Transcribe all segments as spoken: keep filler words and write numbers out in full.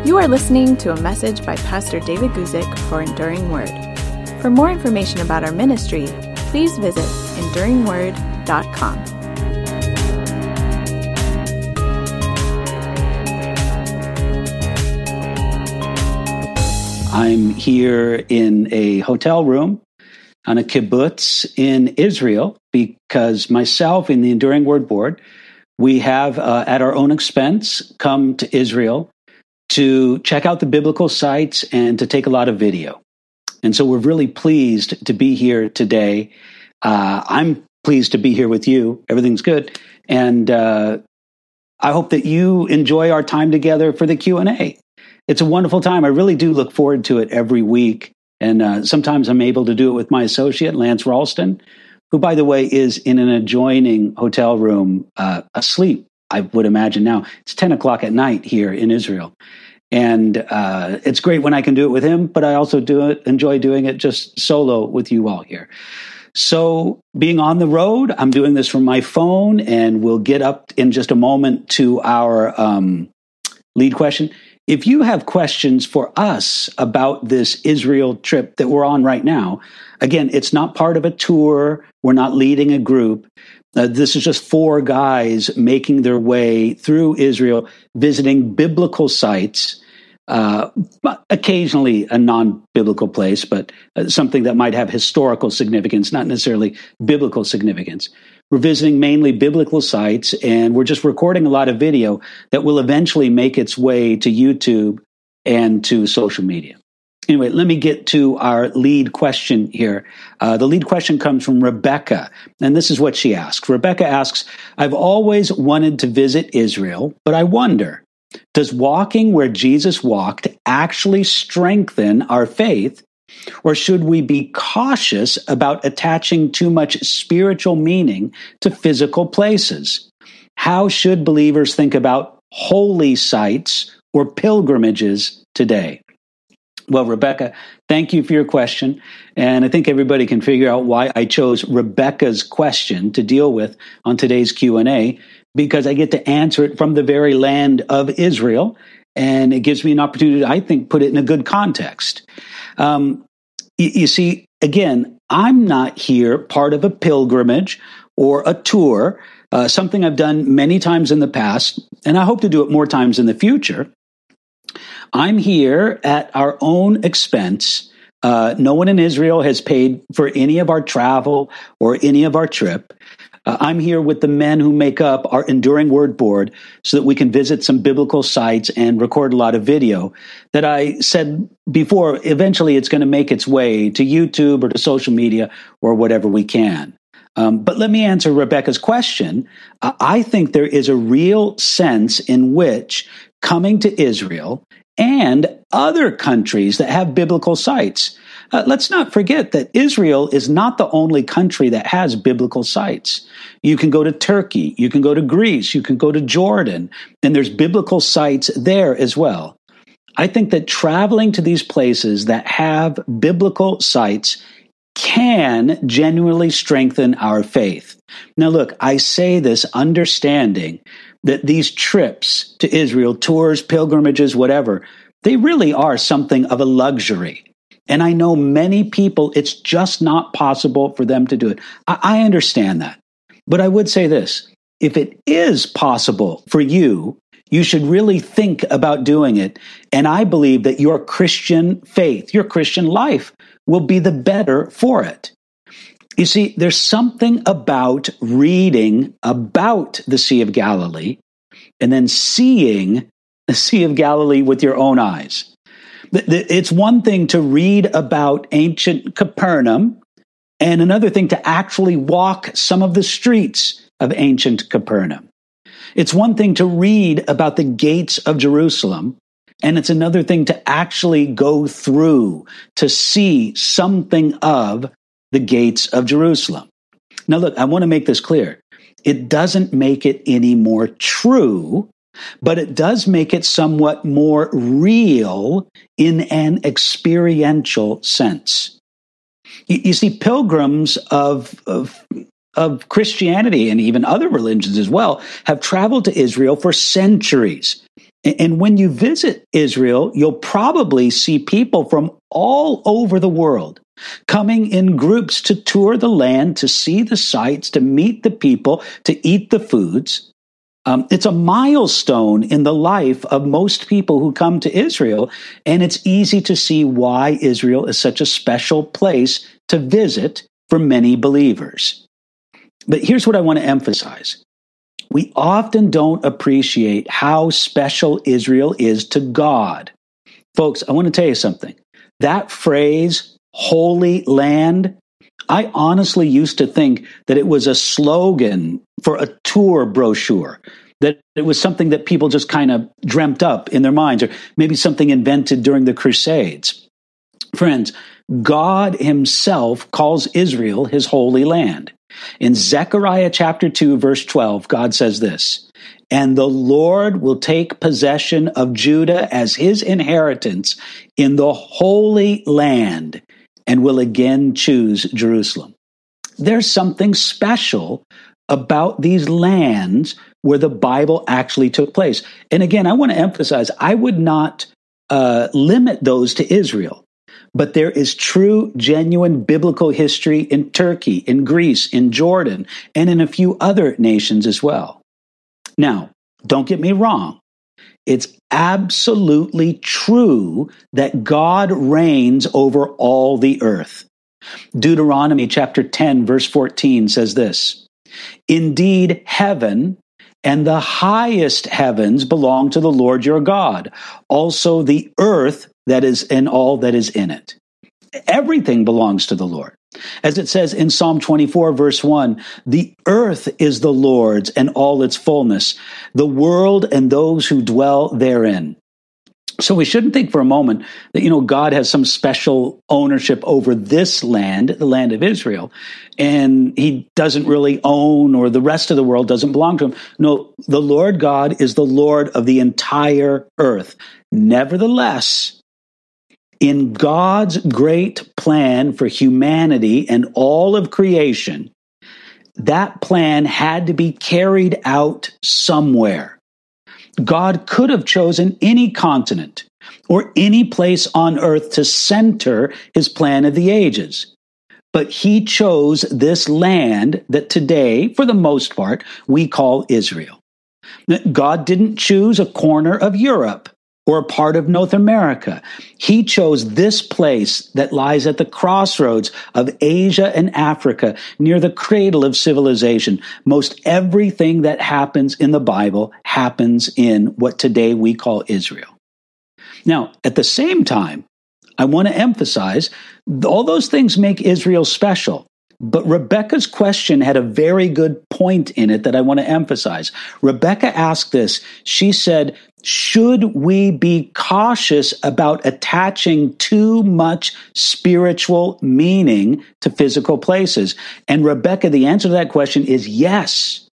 You are listening to a message by Pastor David Guzik for Enduring Word. For more information about our ministry, please visit enduring word dot com. I'm here in a hotel room on a kibbutz in Israel because myself and the Enduring Word Board, we have, uh, at our own expense, come to Israel to check out the biblical sites and to take a lot of video. And so we're really pleased to be here today. Uh, I'm pleased to be here with you. Everything's good. And uh, I hope that you enjoy our time together for the Q and A. It's a wonderful time. I really do look forward to it every week. And uh, sometimes I'm able to do it with my associate, Lance Ralston, who, by the way, is in an adjoining hotel room uh, asleep, I would imagine now. It's ten o'clock at night here in Israel. And uh, it's great when I can do it with him, but I also do it, enjoy doing it just solo with you all here. So being on the road, I'm doing this from my phone, and we'll get up in just a moment to our um, lead question. If you have questions for us about this Israel trip that we're on right now, again, it's not part of a tour. We're not leading a group. Uh, this is just four guys making their way through Israel, visiting biblical sites, uh, occasionally a non-biblical place, but uh, something that might have historical significance, not necessarily biblical significance. We're visiting mainly biblical sites, and we're just recording a lot of video that will eventually make its way to YouTube and to social media. Anyway, let me get to our lead question here. Uh, the lead question comes from Rebecca, and this is what she asks. Rebecca asks, I've always wanted to visit Israel, but I wonder, does walking where Jesus walked actually strengthen our faith? Or should we be cautious about attaching too much spiritual meaning to physical places? How should believers think about holy sites or pilgrimages today? Well, Rebecca, thank you for your question. And I think everybody can figure out why I chose Rebecca's question to deal with on today's Q and A, because I get to answer it from the very land of Israel. And it gives me an opportunity to, I think, put it in a good context. Um, you, you see, again, I'm not here part of a pilgrimage or a tour, uh, something I've done many times in the past, and I hope to do it more times in the future. I'm here at our own expense. Uh, no one in Israel has paid for any of our travel or any of our trip. Uh, I'm here with the men who make up our Enduring Word Board so that we can visit some biblical sites and record a lot of video that I said before, eventually it's going to make its way to YouTube or to social media or whatever we can. Um, but let me answer Rebecca's question. Uh, I think there is a real sense in which coming to Israel and other countries that have biblical sites. Uh, let's not forget that Israel is not the only country that has biblical sites. You can go to Turkey, you can go to Greece, you can go to Jordan, and there's biblical sites there as well. I think that traveling to these places that have biblical sites can genuinely strengthen our faith. Now, look, I say this understanding that these trips to Israel, tours, pilgrimages, whatever, they really are something of a luxury. And I know many people, it's just not possible for them to do it. I, I understand that. But I would say this, if it is possible for you, you should really think about doing it. And I believe that your Christian faith, your Christian life will be the better for it. You see, there's something about reading about the Sea of Galilee and then seeing the Sea of Galilee with your own eyes. It's one thing to read about ancient Capernaum and another thing to actually walk some of the streets of ancient Capernaum. It's one thing to read about the gates of Jerusalem, and it's another thing to actually go through to see something of the gates of Jerusalem. Now, look, I want to make this clear. It doesn't make it any more true, but it does make it somewhat more real in an experiential sense. You, you see, pilgrims of, of, of Christianity and even other religions as well have traveled to Israel for centuries. And when you visit Israel, you'll probably see people from all over the world coming in groups to tour the land, to see the sights, to meet the people, to eat the foods. Um, it's a milestone in the life of most people who come to Israel, and it's easy to see why Israel is such a special place to visit for many believers. But here's what I want to emphasize. We often don't appreciate how special Israel is to God. Folks, I want to tell you something. That phrase, Holy Land, I honestly used to think that it was a slogan for a tour brochure, that it was something that people just kind of dreamt up in their minds, or maybe something invented during the Crusades. Friends, God himself calls Israel his holy land. In Zechariah chapter two, verse twelve, God says this, "And the Lord will take possession of Judah as his inheritance in the holy land, and will again choose Jerusalem." There's something special about these lands where the Bible actually took place. And again, I want to emphasize, I would not uh, limit those to Israel. But there is true, genuine biblical history in Turkey, in Greece, in Jordan, and in a few other nations as well. Now, don't get me wrong. It's absolutely true that God reigns over all the earth. Deuteronomy chapter ten, verse fourteen says this, "Indeed, heaven and the highest heavens belong to the Lord your God. Also the earth that is and all that is in it." Everything belongs to the Lord. As it says in Psalm twenty-four, verse one, "The earth is the Lord's and all its fullness, the world and those who dwell therein." So we shouldn't think for a moment that, you know, God has some special ownership over this land, the land of Israel, and he doesn't really own, or the rest of the world doesn't belong to him. No, the Lord God is the Lord of the entire earth. Nevertheless, in God's great plan for humanity and all of creation, that plan had to be carried out somewhere. God could have chosen any continent or any place on earth to center his plan of the ages. But he chose this land that today, for the most part, we call Israel. God didn't choose a corner of Europe or a part of North America. He chose this place that lies at the crossroads of Asia and Africa, near the cradle of civilization. Most everything that happens in the Bible happens in what today we call Israel. Now, at the same time, I want to emphasize, all those things make Israel special. But Rebecca's question had a very good point in it that I want to emphasize. Rebecca asked this. She said, should we be cautious about attaching too much spiritual meaning to physical places? And Rebecca, the answer to that question is yes.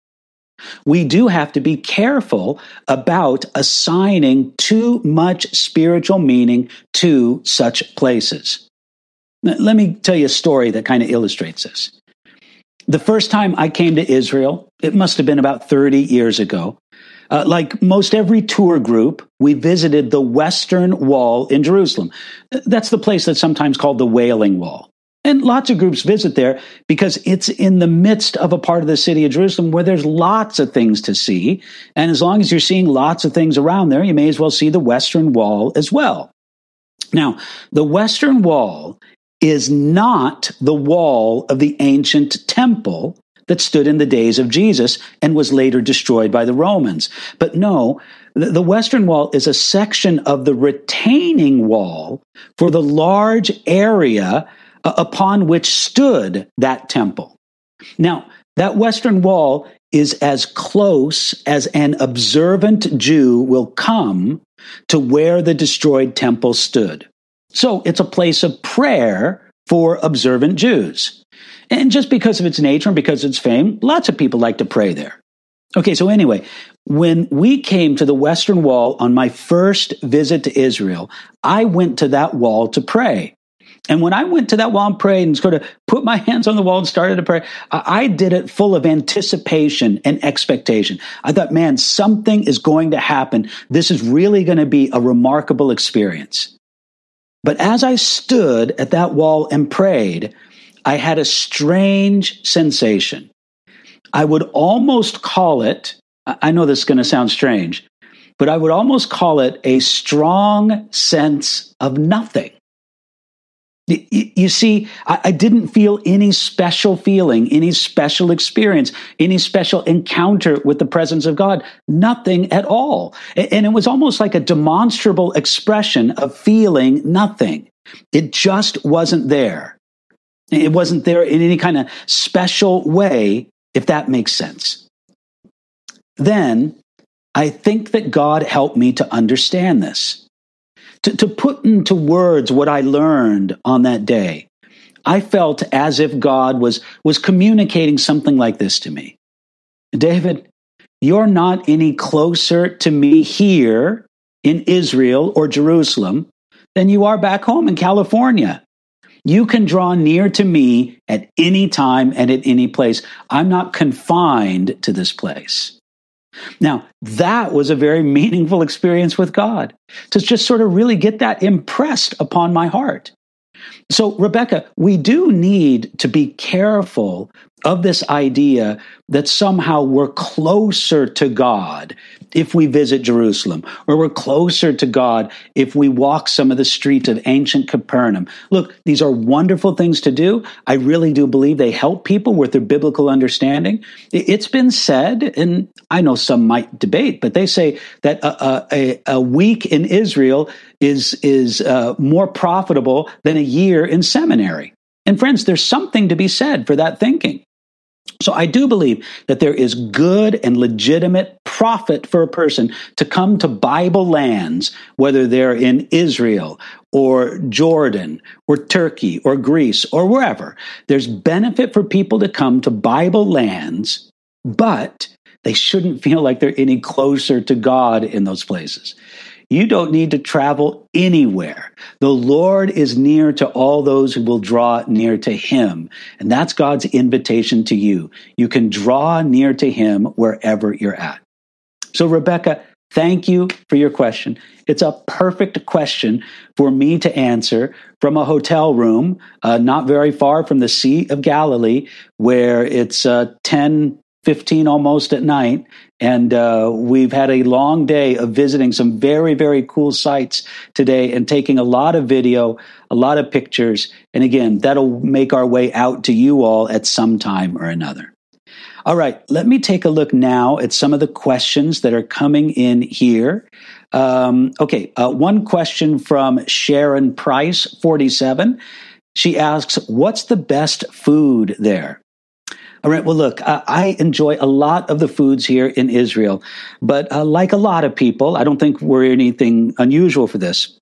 We do have to be careful about assigning too much spiritual meaning to such places. Now, let me tell you a story that kind of illustrates this. The first time I came to Israel, it must have been about thirty years ago. Uh, like most every tour group, we visited the Western Wall in Jerusalem. That's the place that's sometimes called the Wailing Wall. And lots of groups visit there because it's in the midst of a part of the city of Jerusalem where there's lots of things to see. And as long as you're seeing lots of things around there, you may as well see the Western Wall as well. Now, the Western Wall is not the wall of the ancient temple that stood in the days of Jesus and was later destroyed by the Romans. But no, the Western Wall is a section of the retaining wall for the large area upon which stood that temple. Now, that Western Wall is as close as an observant Jew will come to where the destroyed temple stood. So it's a place of prayer for observant Jews. And just because of its nature and because of its fame, lots of people like to pray there. Okay, so anyway, when we came to the Western Wall on my first visit to Israel, I went to that wall to pray. And when I went to that wall and prayed and sort of put my hands on the wall and started to pray, I did it full of anticipation and expectation. I thought, man, something is going to happen. This is really going to be a remarkable experience. But as I stood at that wall and prayed, I had a strange sensation. I would almost call it, I know this is going to sound strange, but I would almost call it a strong sense of nothing. You see, I didn't feel any special feeling, any special experience, any special encounter with the presence of God, nothing at all. And it was almost like a demonstrable expression of feeling nothing. It just wasn't there. It wasn't there in any kind of special way, if that makes sense. Then I think that God helped me to understand this. To, to put into words what I learned on that day, I felt as if God was, was communicating something like this to me. David, you're not any closer to me here in Israel or Jerusalem than you are back home in California. You can draw near to me at any time and at any place. I'm not confined to this place. Now, that was a very meaningful experience with God, to just sort of really get that impressed upon my heart. So, Rebecca, we do need to be careful of this idea that somehow we're closer to God if we visit Jerusalem, or we're closer to God if we walk some of the streets of ancient Capernaum. Look, these are wonderful things to do. I really do believe they help people with their biblical understanding. It's been said, and I know some might debate, but they say that a, a, a week in Israel is, is uh, more profitable than a year in seminary. And friends, there's something to be said for that thinking. So I do believe that there is good and legitimate profit for a person to come to Bible lands, whether they're in Israel or Jordan or Turkey or Greece or wherever. There's benefit for people to come to Bible lands, but they shouldn't feel like they're any closer to God in those places. You don't need to travel anywhere. The Lord is near to all those who will draw near to him. And that's God's invitation to you. You can draw near to him wherever you're at. So, Rebecca, thank you for your question. It's a perfect question for me to answer from a hotel room, uh, not very far from the Sea of Galilee, where it's uh, ten fifteen almost at night. And uh, we've had a long day of visiting some very, very cool sites today and taking a lot of video, a lot of pictures. And again, that'll make our way out to you all at some time or another. All right, let me take a look now at some of the questions that are coming in here. Um, okay, uh, one question from Sharon Price, forty-seven. She asks, what's the best food there? All right, well, look, uh, I enjoy a lot of the foods here in Israel, but uh, like a lot of people, I don't think we're anything unusual for this.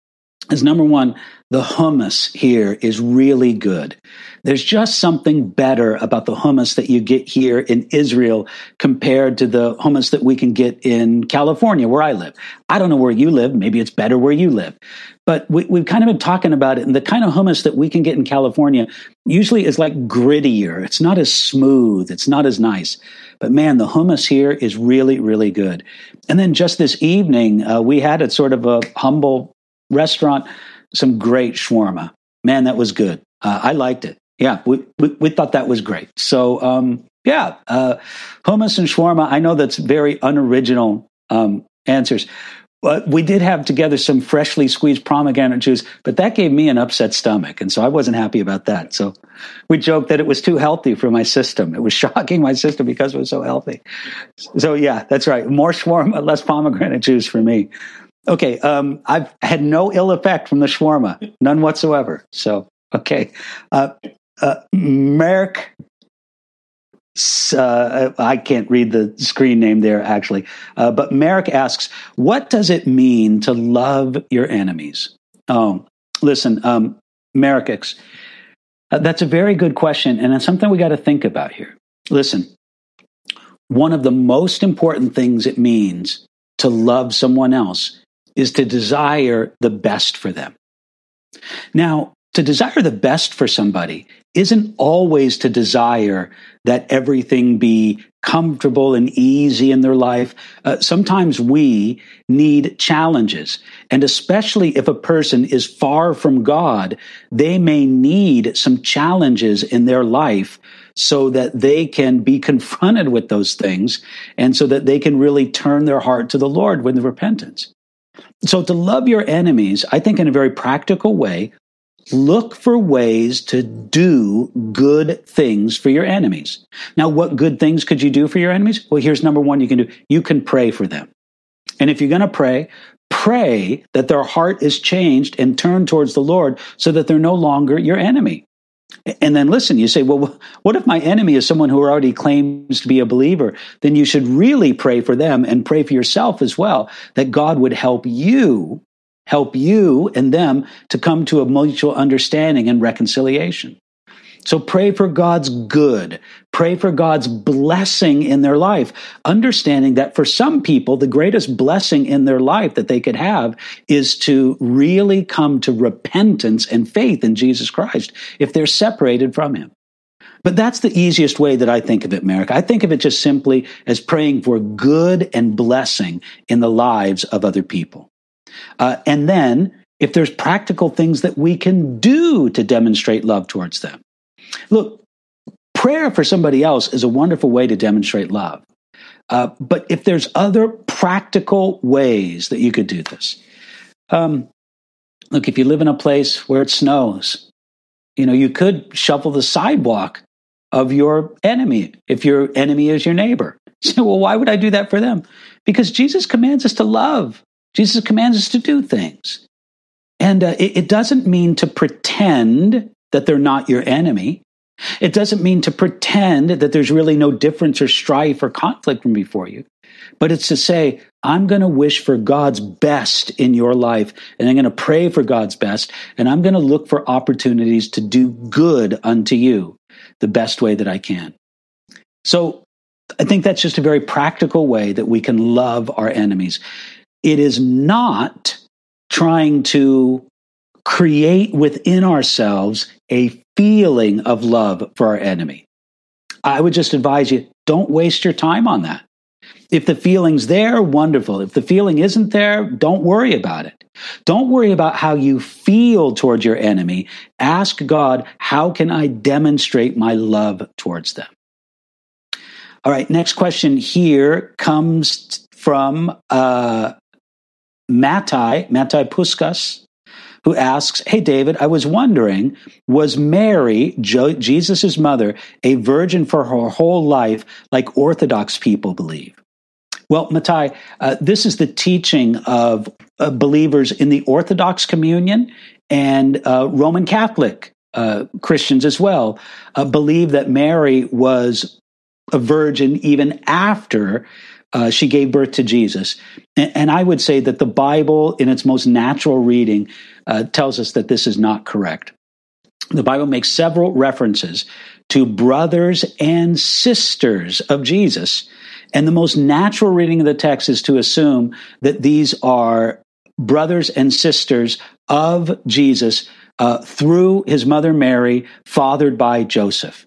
Is number one, the hummus here is really good. There's just something better about the hummus that you get here in Israel compared to the hummus that we can get in California, where I live. I don't know where you live. Maybe it's better where you live. But we, we've kind of been talking about it, and the kind of hummus that we can get in California usually is like grittier. It's not as smooth. It's not as nice. But man, the hummus here is really, really good. And then just this evening, uh, we had at sort of a humble restaurant some great shawarma. Man, that was good. Uh, I liked it. Yeah, we, we we thought that was great. So um, yeah, uh, hummus and shawarma. I know that's very unoriginal um, answers. But we did have together some freshly squeezed pomegranate juice, but that gave me an upset stomach, and so I wasn't happy about that. So we joked that it was too healthy for my system. It was shocking my system because it was so healthy. So yeah, that's right. More shawarma, less pomegranate juice for me. Okay, um, I've had no ill effect from the shawarma, none whatsoever. So, okay. Uh, uh, Merrick, uh, I can't read the screen name there, actually. Uh, but Merrick asks, what does it mean to love your enemies? Oh, listen, um, Merrick, uh, that's a very good question, and it's something we got to think about here. Listen, one of the most important things it means to love someone else is to desire the best for them. Now, to desire the best for somebody isn't always to desire that everything be comfortable and easy in their life. Uh, sometimes we need challenges. And especially if a person is far from God, they may need some challenges in their life so that they can be confronted with those things and so that they can really turn their heart to the Lord with repentance. So to love your enemies, I think in a very practical way, look for ways to do good things for your enemies. Now, what good things could you do for your enemies? Well, here's number one you can do. You can pray for them. And if you're going to pray, pray that their heart is changed and turned towards the Lord so that they're no longer your enemy. And then listen, you say, well, what if my enemy is someone who already claims to be a believer? Then you should really pray for them and pray for yourself as well, that God would help you, help you and them to come to a mutual understanding and reconciliation. So pray for God's good. Pray for God's blessing in their life, understanding that for some people, the greatest blessing in their life that they could have is to really come to repentance and faith in Jesus Christ if they're separated from him. But that's the easiest way that I think of it, Merrick. I think of it just simply as praying for good and blessing in the lives of other people. Uh, and then, if there's practical things that we can do to demonstrate love towards them. Look, prayer for somebody else is a wonderful way to demonstrate love. Uh, but if there's other practical ways that you could do this, um, look, if you live in a place where it snows, you know, you could shovel the sidewalk of your enemy if your enemy is your neighbor. So, well, why would I do that for them? Because Jesus commands us to love. Jesus commands us to do things. And uh, it, it doesn't mean to pretend that they're not your enemy. It doesn't mean to pretend that there's really no difference or strife or conflict from before you. But it's to say, I'm going to wish for God's best in your life, and I'm going to pray for God's best, and I'm going to look for opportunities to do good unto you the best way that I can. So I think that's just a very practical way that we can love our enemies. It is not trying to create within ourselves a feeling of love for our enemy. I would just advise you, don't waste your time on that. If the feeling's there, wonderful. If the feeling isn't there, don't worry about it. Don't worry about how you feel towards your enemy. Ask God, how can I demonstrate my love towards them? All right, next question here comes from uh, Mattai, Mattai Puskas, who asks, hey, David, I was wondering, was Mary, jo- Jesus' mother, a virgin for her whole life like Orthodox people believe? Well, Mattai, uh, this is the teaching of uh, believers in the Orthodox communion and uh, Roman Catholic uh, Christians as well, uh, believe that Mary was a virgin even after uh, she gave birth to Jesus. And, and I would say that the Bible, in its most natural reading, uh, tells us that this is not correct. The Bible makes several references to brothers and sisters of Jesus. And the most natural reading of the text is to assume that these are brothers and sisters of Jesus uh, through his mother Mary, fathered by Joseph.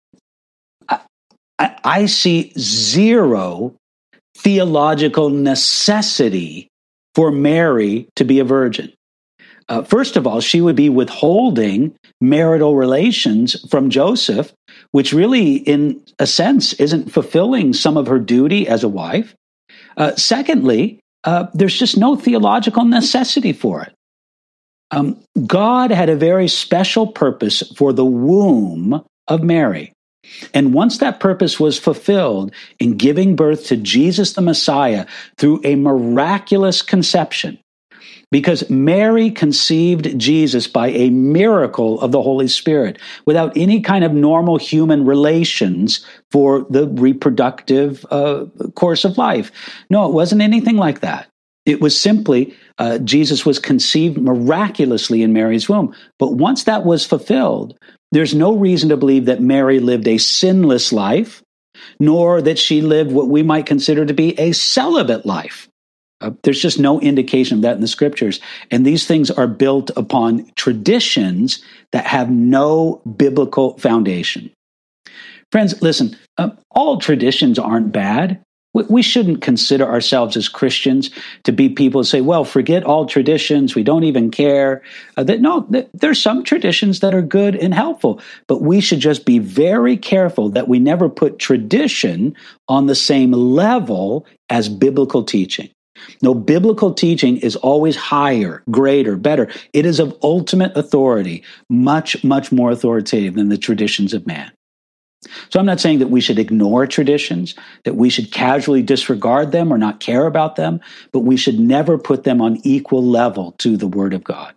I, I, I see zero theological necessity for Mary to be a virgin. Uh, first of all, she would be withholding marital relations from Joseph, which really, in a sense, isn't fulfilling some of her duty as a wife. Uh, secondly, uh, there's just no theological necessity for it. Um, God had a very special purpose for the womb of Mary. And once that purpose was fulfilled in giving birth to Jesus the Messiah through a miraculous conception, because Mary conceived Jesus by a miracle of the Holy Spirit without any kind of normal human relations for the reproductive uh, course of life. No, it wasn't anything like that. It was simply uh, Jesus was conceived miraculously in Mary's womb. But once that was fulfilled, there's no reason to believe that Mary lived a sinless life, nor that she lived what we might consider to be a celibate life. Uh, there's just no indication of that in the scriptures. And these things are built upon traditions that have no biblical foundation. Friends, listen, uh, all traditions aren't bad. We, we shouldn't consider ourselves as Christians to be people who say, well, forget all traditions. We don't even care. Uh, that, no, th- there's some traditions that are good and helpful, but we should just be very careful that we never put tradition on the same level as biblical teaching. No, biblical teaching is always higher, greater, better. It is of ultimate authority, much, much more authoritative than the traditions of man. So I'm not saying that we should ignore traditions, that we should casually disregard them or not care about them, but we should never put them on equal level to the Word of God.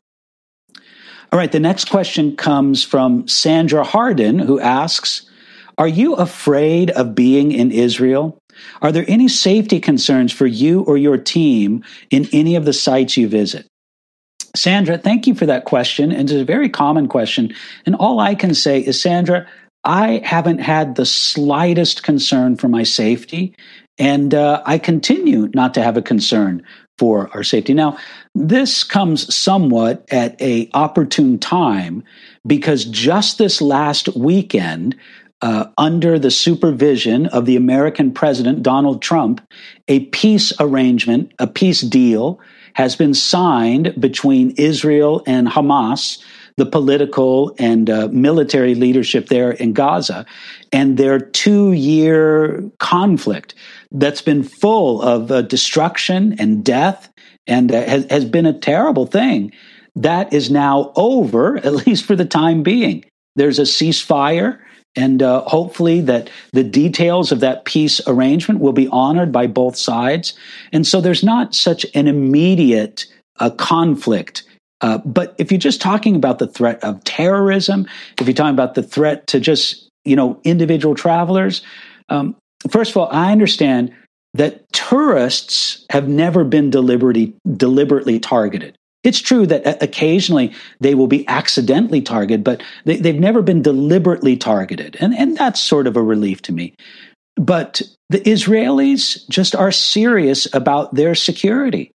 All right, the next question comes from Sandra Harden, who asks, are you afraid of being in Israel? Are there any safety concerns for you or your team in any of the sites you visit? Sandra, thank you for that question. And it's a very common question. And all I can say is, Sandra, I haven't had the slightest concern for my safety. And uh, I continue not to have a concern for our safety. Now, this comes somewhat at an opportune time because just this last weekend, Uh, under the supervision of the American president, Donald Trump, a peace arrangement, a peace deal has been signed between Israel and Hamas, the political and uh, military leadership there in Gaza, and their two-year conflict that's been full of uh, destruction and death and uh, has, has been a terrible thing. That is now over, at least for the time being. There's a ceasefire. And uh, hopefully that the details of that peace arrangement will be honored by both sides. And so there's not such an immediate uh, conflict. Uh, but if you're just talking about the threat of terrorism, if you're talking about the threat to just, you know, individual travelers, um, first of all, I understand that tourists have never been deliberately, deliberately targeted. It's true that occasionally they will be accidentally targeted, but they, they've never been deliberately targeted. And, and that's sort of a relief to me. But the Israelis just are serious about their security.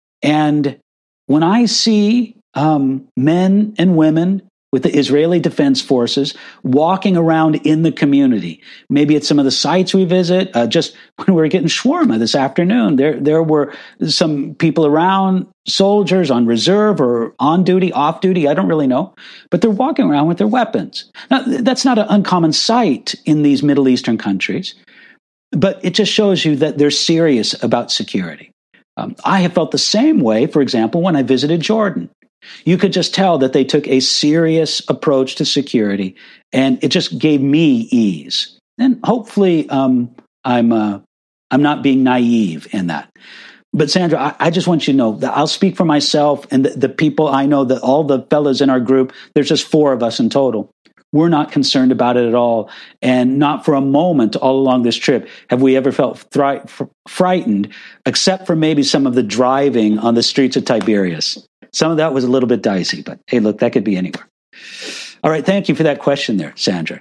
And when I see um, men and women with the Israeli Defense Forces walking around in the community, maybe at some of the sites we visit, uh, just when we were getting shawarma this afternoon, there, there were some people around, soldiers on reserve or on duty, off duty, I don't really know, but they're walking around with their weapons. Now, that's not an uncommon sight in these Middle Eastern countries, but it just shows you that they're serious about security. Um, I have felt the same way, for example, when I visited Jordan. You could just tell that they took a serious approach to security, and it just gave me ease. And hopefully, um, I'm uh, I'm not being naive in that. But Sandra, I, I just want you to know that I'll speak for myself and the, the people I know, that all the fellas in our group. There's just four of us in total. We're not concerned about it at all, and not for a moment all along this trip have we ever felt thri- fr- frightened, except for maybe some of the driving on the streets of Tiberias. Some of that was a little bit dicey, but hey, look, that could be anywhere. All right, thank you for that question there, Sandra.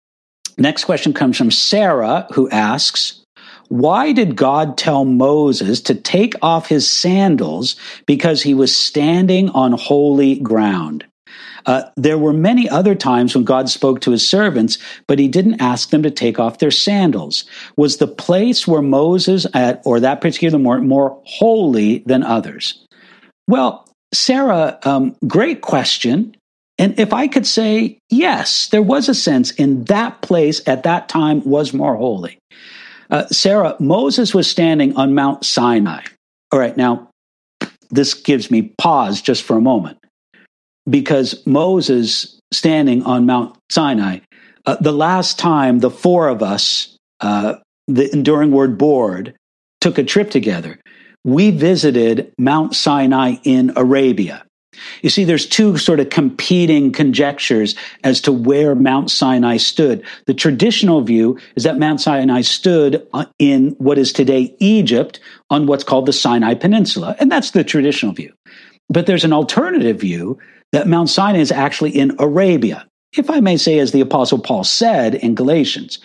Next question comes from Sarah, who asks, why did God tell Moses to take off his sandals because he was standing on holy ground? Uh, there were many other times when God spoke to his servants, but he didn't ask them to take off their sandals. Was the place where Moses at, or that particular more, more holy than others? Well, Sarah, um, great question. And if I could say, yes, there was a sense in that place at that time was more holy. Uh, Sarah, Moses was standing on Mount Sinai. All right, now, this gives me pause just for a moment, because Moses standing on Mount Sinai, uh, the last time the four of us, uh, the Enduring Word Board, took a trip together, we visited Mount Sinai in Arabia. You see, there's two sort of competing conjectures as to where Mount Sinai stood. The traditional view is that Mount Sinai stood in what is today Egypt on what's called the Sinai Peninsula, and that's the traditional view. But there's an alternative view that Mount Sinai is actually in Arabia, if I may say, as the Apostle Paul said in Galatians.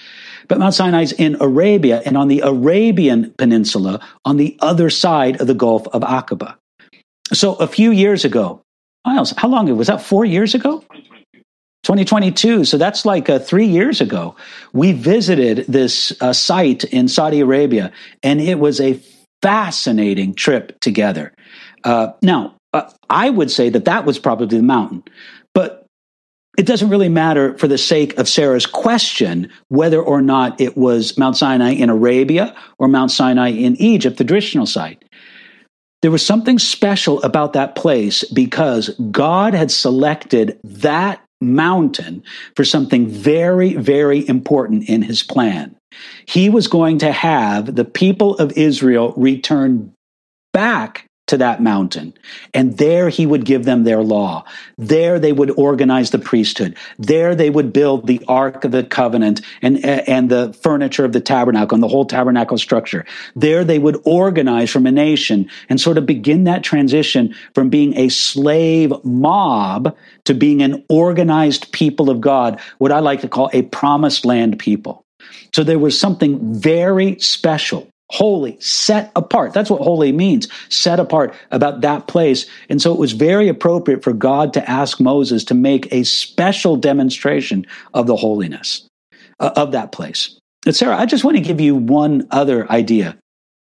But Mount Sinai is in Arabia, and on the Arabian Peninsula, on the other side of the Gulf of Aqaba. So a few years ago, Miles, how long ago? Was that four years ago? twenty twenty-two. So that's like uh, three years ago. We visited this uh, site in Saudi Arabia, and it was a fascinating trip together. Uh, now, uh, I would say that that was probably the mountain, but it doesn't really matter for the sake of Sarah's question whether or not it was Mount Sinai in Arabia or Mount Sinai in Egypt, the traditional site. There was something special about that place because God had selected that mountain for something very, very important in his plan. He was going to have the people of Israel return back to that mountain, and there he would give them their law. There they would organize the priesthood. There they would build the Ark of the Covenant and, and the furniture of the tabernacle and the whole tabernacle structure. There they would organize from a nation and sort of begin that transition from being a slave mob to being an organized people of God, what I like to call a promised land people. So there was something very special, holy, set apart. That's what holy means, set apart about that place. And so it was very appropriate for God to ask Moses to make a special demonstration of the holiness uh, of that place. And Sarah, I just want to give you one other idea.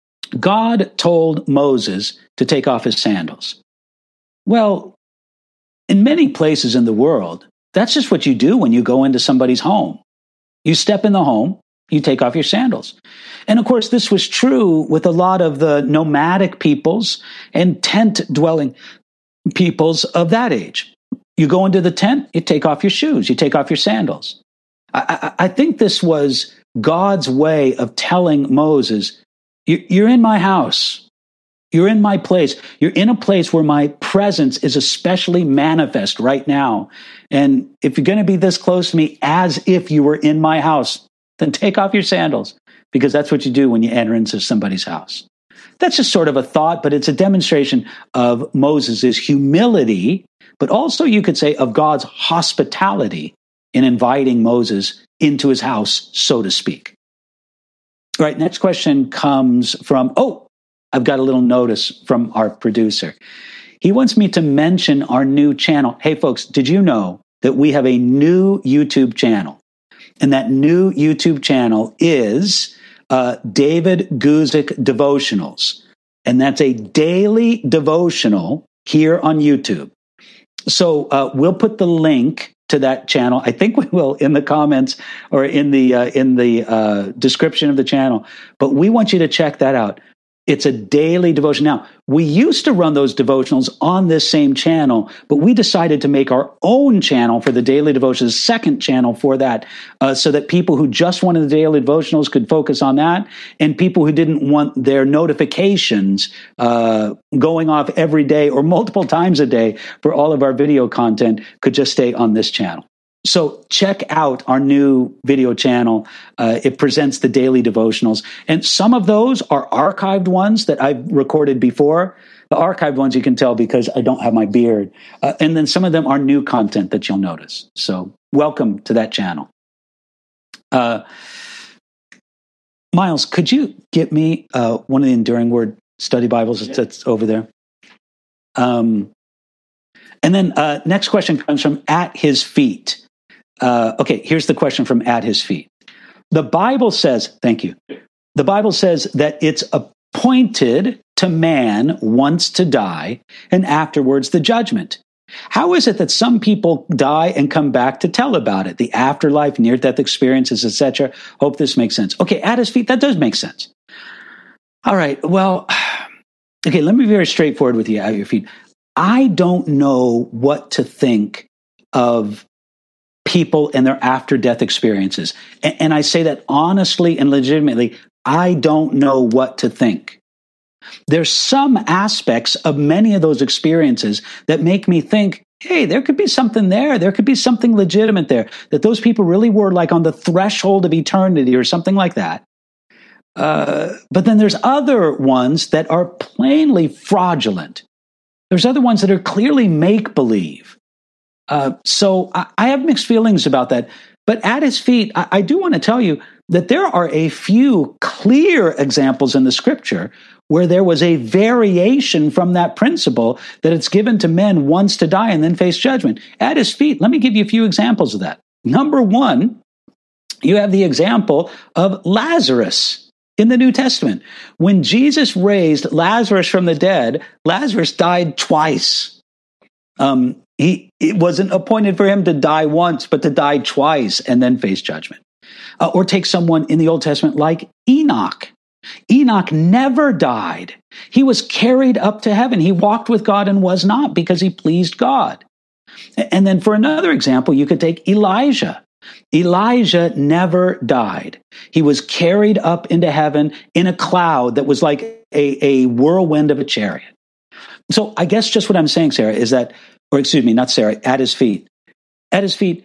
God told Moses to take off his sandals. Well, in many places in the world, that's just what you do when you go into somebody's home. You step in the home, you take off your sandals. And of course, this was true with a lot of the nomadic peoples and tent-dwelling peoples of that age. You go into the tent, you take off your shoes, you take off your sandals. I, I, I think this was God's way of telling Moses, you're in my house. You're in my place. You're in a place where my presence is especially manifest right now. And if you're going to be this close to me as if you were in my house, then take off your sandals, because that's what you do when you enter into somebody's house. That's just sort of a thought, but it's a demonstration of Moses' humility, but also you could say of God's hospitality in inviting Moses into his house, so to speak. All right, next question comes from, oh, I've got a little notice from our producer. He wants me to mention our new channel. Hey, folks, did you know that we have a new YouTube channel? And that new YouTube channel is uh, David Guzik Devotionals. And that's a daily devotional here on YouTube. So uh, we'll put the link to that channel. I think we will in the comments or in the uh, in the uh, description of the channel. But we want you to check that out. It's a daily devotion. Now, we used to run those devotionals on this same channel, but we decided to make our own channel for the daily devotions, second channel for that, uh, so that people who just wanted the daily devotionals could focus on that, and people who didn't want their notifications uh, going off every day or multiple times a day for all of our video content could just stay on this channel. So check out our new video channel. Uh, it presents the daily devotionals. And some of those are archived ones that I've recorded before. The archived ones you can tell because I don't have my beard. Uh, and then some of them are new content that you'll notice. So welcome to that channel. Uh, Miles, could you get me uh, one of the Enduring Word study Bibles that's, that's over there? Um, and then uh, next question comes from At His Feet. Uh, okay, here's the question from At His Feet. The Bible says, thank you. The Bible says that it's appointed to man once to die and afterwards the judgment. How is it that some people die and come back to tell about it? The afterlife, near-death experiences, et cetera. Hope this makes sense. Okay, At His Feet, that does make sense. All right, well, okay, let me be very straightforward with you, At Your Feet. I don't know what to think of people and their after-death experiences. And, and I say that honestly and legitimately, I don't know what to think. There's some aspects of many of those experiences that make me think, hey, there could be something there. There could be something legitimate there, that those people really were like on the threshold of eternity or something like that. Uh, but then there's other ones that are plainly fraudulent. There's other ones that are clearly make-believe. Uh, so I, I have mixed feelings about that. But At His Feet, I, I do want to tell you, that there are a few clear examples in the scripture where there was a variation from that principle that it's given to men once to die and then face judgment. At his feet, let me give you a few examples of that. Number one, you have the example of Lazarus in the New Testament. When Jesus raised Lazarus from the dead, Lazarus died twice. Um, he, it wasn't appointed for him to die once, but to die twice and then face judgment. Uh, or take someone in the Old Testament like Enoch. Enoch never died. He was carried up to heaven. He walked with God and was not because he pleased God. And then for another example, you could take Elijah. Elijah never died. He was carried up into heaven in a cloud that was like a, a whirlwind of a chariot. So I guess just what I'm saying, Sarah, is that, or excuse me, not Sarah, at his feet. At his feet,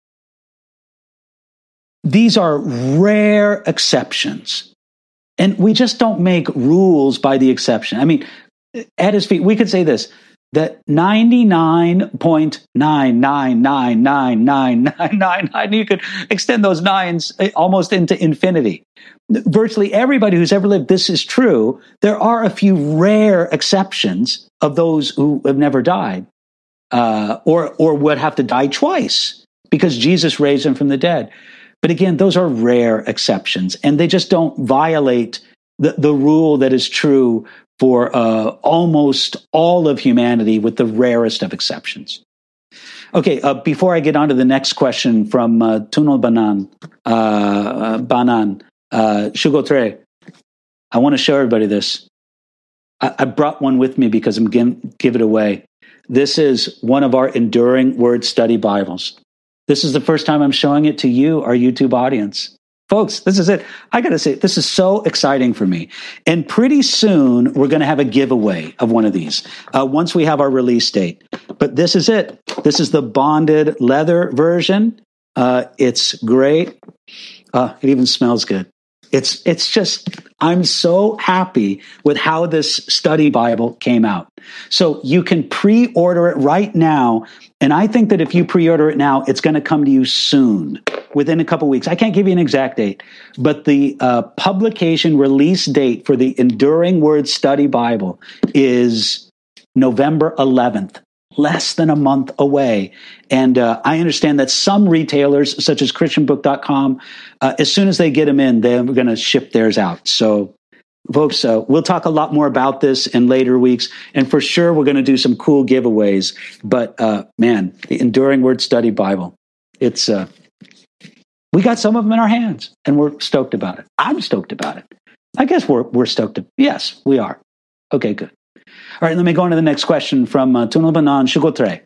these are rare exceptions. And we just don't make rules by the exception. I mean, at his feet, we could say this, that ninety-nine point nine nine nine nine nine nine nine nine, you could extend those nines almost into infinity. Virtually everybody who's ever lived, this is true. There are a few rare exceptions of those who have never died, uh, or, or would have to die twice because Jesus raised them from the dead. But again, those are rare exceptions, and they just don't violate the, the rule that is true for uh, almost all of humanity, with the rarest of exceptions. Okay, uh, before I get on to the next question from uh, Tunal Banan, uh, Banan, uh, Shugotre, I want to show everybody this. I, I brought one with me because I'm going to give it away. This is one of our Enduring Word Study Bibles. This is the first time I'm showing it to you, our YouTube audience. Folks, this is it. I got to say, this is so exciting for me. And pretty soon, we're going to have a giveaway of one of these uh, once we have our release date. But this is it. This is the bonded leather version. Uh, it's great. Uh, it even smells good. It's it's just, I'm so happy with how this study Bible came out. So you can pre-order it right now. And I think that if you pre-order it now, it's going to come to you soon, within a couple weeks. I can't give you an exact date, but the uh, publication release date for the Enduring Word Study Bible is November eleventh. Less than a month away. And uh, I understand that some retailers, such as Christian book dot com, uh, as soon as they get them in, they're going to ship theirs out. So, folks, uh, we'll talk a lot more about this in later weeks. And for sure, we're going to do some cool giveaways. But, uh, man, the Enduring Word Study Bible, it's, uh, we got some of them in our hands, and we're stoked about it. I'm stoked about it. I guess we're, we're stoked. To, yes, we are. Okay, good. All right, let me go on to the next question from uh, Tunal Banan Shugotre.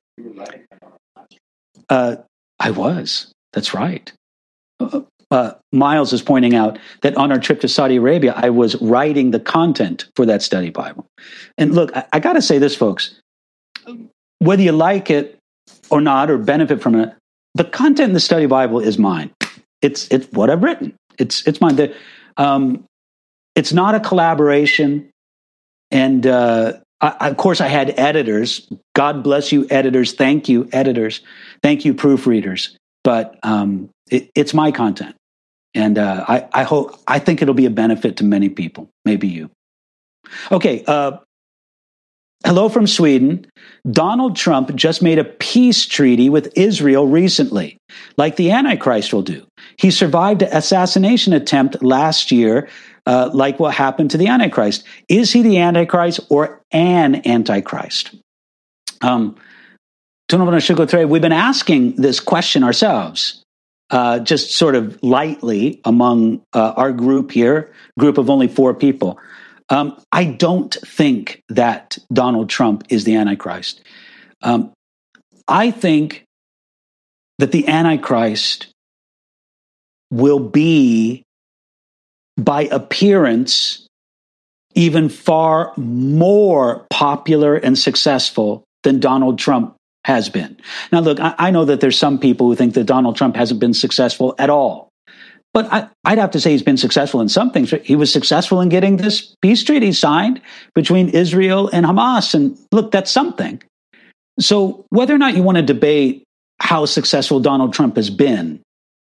Uh, I was. That's right. Uh, uh, Miles is pointing out that on our trip to Saudi Arabia, I was writing the content for that study Bible. And look, I, I got to say this, folks. Whether you like it or not, or benefit from it, the content in the study Bible is mine. It's it's what I've written. It's it's mine. The, um, it's not a collaboration. And uh, I, of course, I had editors. God bless you, editors. Thank you, editors. Thank you, proofreaders. But um, it, it's my content, and uh, I, I hope I think it'll be a benefit to many people. Maybe you. Okay. Uh, hello from Sweden. Donald Trump just made a peace treaty with Israel recently, like the Antichrist will do. He survived an assassination attempt last year. Uh, like what happened to the Antichrist. Is he the Antichrist or an Antichrist? Um, we've been asking this question ourselves, uh, just sort of lightly among uh, our group here, group of only four people. Um, I don't think that Donald Trump is the Antichrist. Um, I think that the Antichrist will be, by appearance, even far more popular and successful than Donald Trump has been. Now, look, I, I know that there's some people who think that Donald Trump hasn't been successful at all. But I, I'd have to say he's been successful in some things. He was successful in getting this peace treaty signed between Israel and Hamas. And look, that's something. So whether or not you want to debate how successful Donald Trump has been,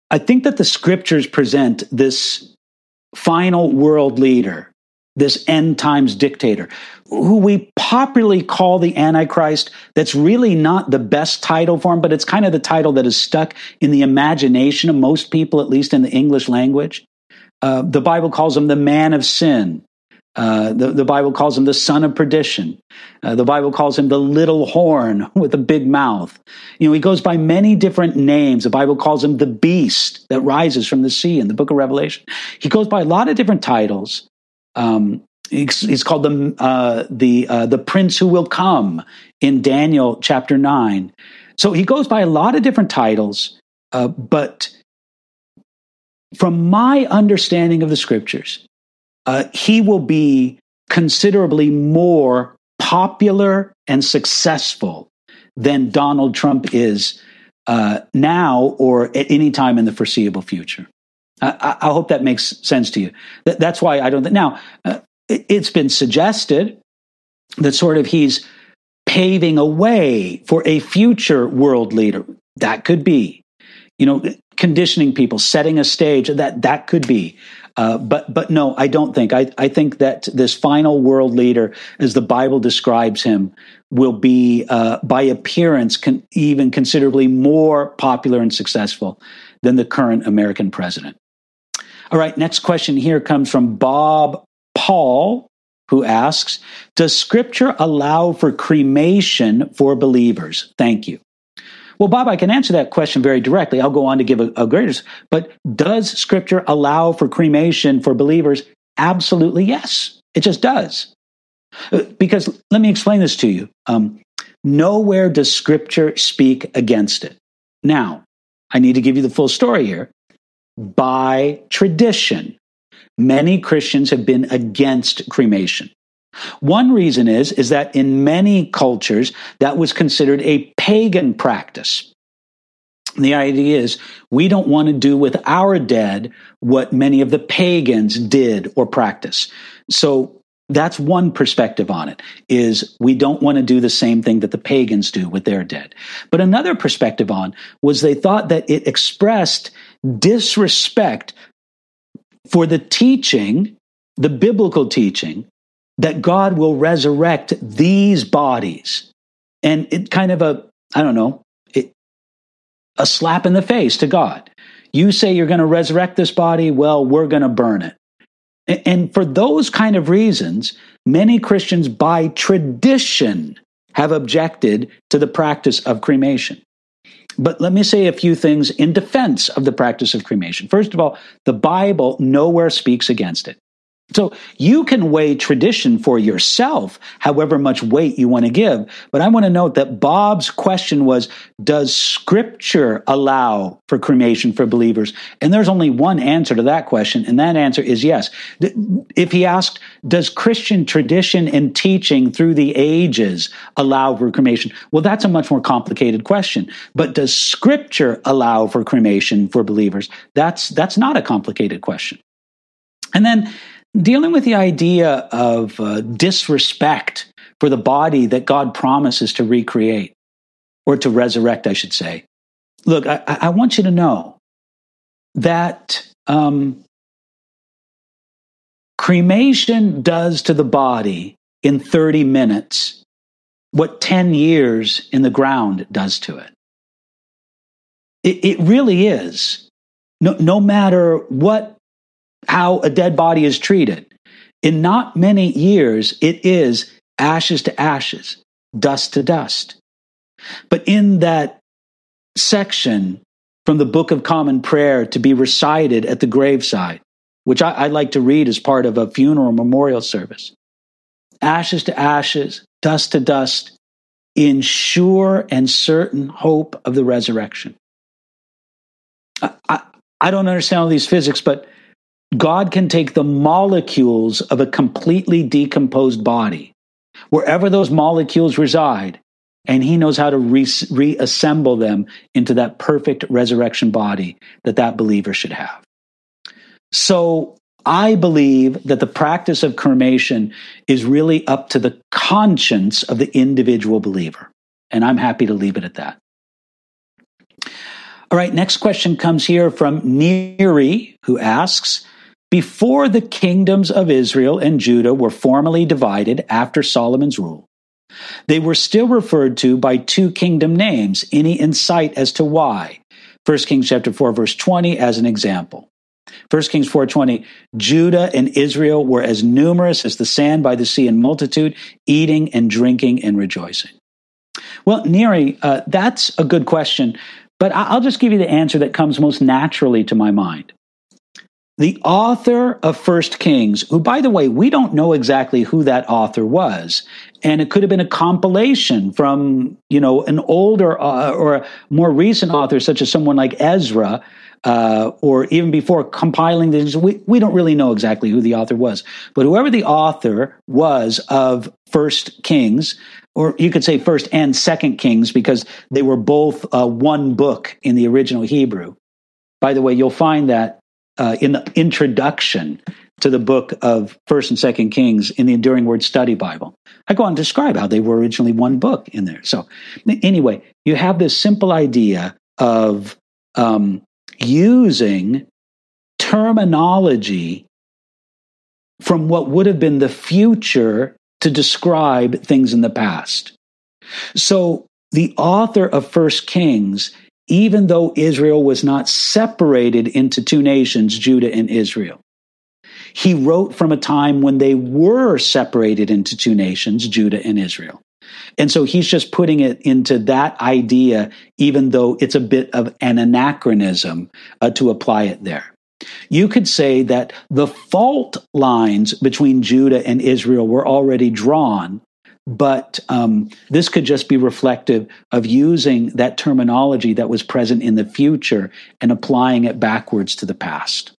I think that the scriptures present this final world leader, this end times dictator, who we popularly call the Antichrist. That's really not the best title for him, but it's kind of the title that is stuck in the imagination of most people, at least in the English language. Uh, the Bible calls him the man of sin. Uh, the, the Bible calls him the son of perdition. Uh, the Bible calls him the little horn with a big mouth. You know, he goes by many different names. The Bible calls him the beast that rises from the sea in the book of Revelation. He goes by a lot of different titles. Um, he's, he's called the uh, the uh, the prince who will come in Daniel chapter nine. So he goes by a lot of different titles. Uh, but from my understanding of the scriptures, Uh, he will be considerably more popular and successful than Donald Trump is uh, now or at any time in the foreseeable future. I, I hope that makes sense to you. That, that's why I don't think. Now, uh, it, it's been suggested that sort of he's paving a way for a future world leader. That could be. You know, conditioning people, setting a stage, that that could be. Uh, but but no, I don't think. I, I think that this final world leader, as the Bible describes him, will be, uh, by appearance, con- even considerably more popular and successful than the current American president. All right, next question here comes from Bob Paul, who asks, does Scripture allow for cremation for believers? Thank you. Well, Bob, I can answer that question very directly. I'll go on to give a, a greater, but does Scripture allow for cremation for believers? Absolutely, yes. It just does. Because let me explain this to you. Um, nowhere does Scripture speak against it. Now, I need to give you the full story here. By tradition, many Christians have been against cremation. One reason is, is that in many cultures, that was considered a pagan practice. The idea is we don't want to do with our dead what many of the pagans did or practice. So that's one perspective on it, is we don't want to do the same thing that the pagans do with their dead. But another perspective on was they thought that it expressed disrespect for the teaching, the biblical teaching, that God will resurrect these bodies. And it kind of a, I don't know, it, a slap in the face to God. You say you're going to resurrect this body, well, we're going to burn it. And, and for those kind of reasons, many Christians by tradition have objected to the practice of cremation. But let me say a few things in defense of the practice of cremation. First of all, the Bible nowhere speaks against it. So you can weigh tradition for yourself, however much weight you want to give. But I want to note that Bob's question was, does Scripture allow for cremation for believers? And there's only one answer to that question, and that answer is yes. If he asked, does Christian tradition and teaching through the ages allow for cremation? Well, that's a much more complicated question. But does Scripture allow for cremation for believers? That's, that's not a complicated question. And then dealing with the idea of uh, disrespect for the body that God promises to recreate, or to resurrect, I should say. Look, I, I want you to know that um, cremation does to the body in thirty minutes what ten years in the ground does to it. It, it really is. No, no matter what how a dead body is treated. In not many years, it is ashes to ashes, dust to dust. But in that section from the Book of Common Prayer to be recited at the graveside, which I, I like to read as part of a funeral memorial service, ashes to ashes, dust to dust, in sure and certain hope of the resurrection. I, I, I don't understand all these physics, but God can take the molecules of a completely decomposed body, wherever those molecules reside, and he knows how to re- reassemble them into that perfect resurrection body that that believer should have. So I believe that the practice of cremation is really up to the conscience of the individual believer, and I'm happy to leave it at that. All right, next question comes here from Neri, who asks, before the kingdoms of Israel and Judah were formally divided after Solomon's rule, they were still referred to by two kingdom names. Any insight as to why? First Kings chapter four, verse twenty as an example. First Kings four twenty, Judah and Israel were as numerous as the sand by the sea in multitude, eating and drinking and rejoicing. Well, Neri, uh, that's a good question, but I'll just give you the answer that comes most naturally to my mind. The author of First Kings, who, by the way, we don't know exactly who that author was, and it could have been a compilation from, you know, an older uh, or a more recent author, such as someone like Ezra, uh, or even before compiling these. We, we don't really know exactly who the author was, but whoever the author was of First Kings, or you could say First and Second Kings, because they were both uh, one book in the original Hebrew. By the way, you'll find that Uh, in the introduction to the book of First and Second Kings in the Enduring Word Study Bible. I go on to describe how they were originally one book in there. So anyway, you have this simple idea of um, using terminology from what would have been the future to describe things in the past. So the author of First Kings, even though Israel was not separated into two nations, Judah and Israel, he wrote from a time when they were separated into two nations, Judah and Israel. And so he's just putting it into that idea, even though it's a bit of an anachronism uh, to apply it there. You could say that the fault lines between Judah and Israel were already drawn, but um, this could just be reflective of using that terminology that was present in the future and applying it backwards to the past.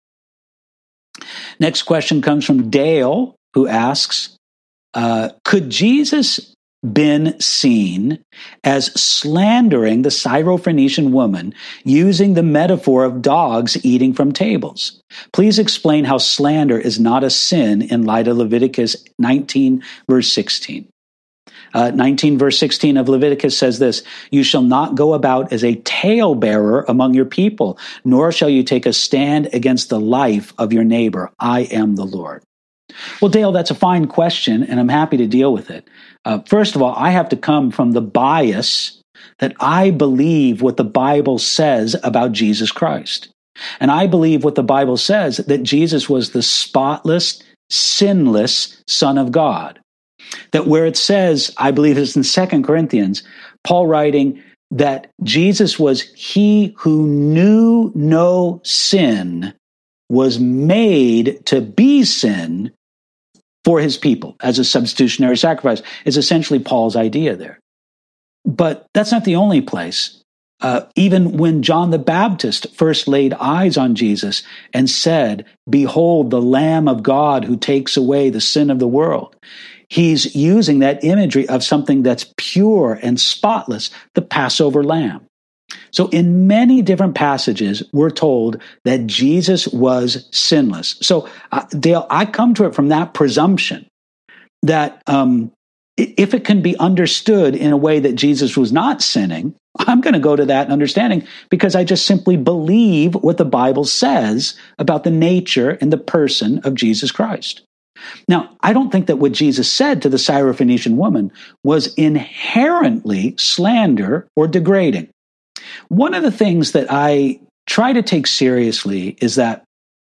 Next question comes from Dale, who asks, uh, could Jesus been seen as slandering the Syrophoenician woman using the metaphor of dogs eating from tables? Please explain how slander is not a sin in light of Leviticus nineteen, verse sixteen. Uh, nineteen verse sixteen of Leviticus says this, you shall not go about as a talebearer among your people, nor shall you take a stand against the life of your neighbor. I am the Lord. Well, Dale, that's a fine question, and I'm happy to deal with it. Uh, first of all, I have to come from the bias that I believe what the Bible says about Jesus Christ. And I believe what the Bible says, that Jesus was the spotless, sinless Son of God. That where it says, I believe it's in Second Corinthians, Paul writing that Jesus was he who knew no sin, was made to be sin for his people as a substitutionary sacrifice, is essentially Paul's idea there. But that's not the only place. Uh, even when John the Baptist first laid eyes on Jesus and said, behold, the Lamb of God who takes away the sin of the world, he's using that imagery of something that's pure and spotless, the Passover lamb. So in many different passages, we're told that Jesus was sinless. So, uh, Dale, I come to it from that presumption that um, if it can be understood in a way that Jesus was not sinning, I'm going to go to that understanding because I just simply believe what the Bible says about the nature and the person of Jesus Christ. Now, I don't think that what Jesus said to the Syrophoenician woman was inherently slander or degrading. One of the things that I try to take seriously is that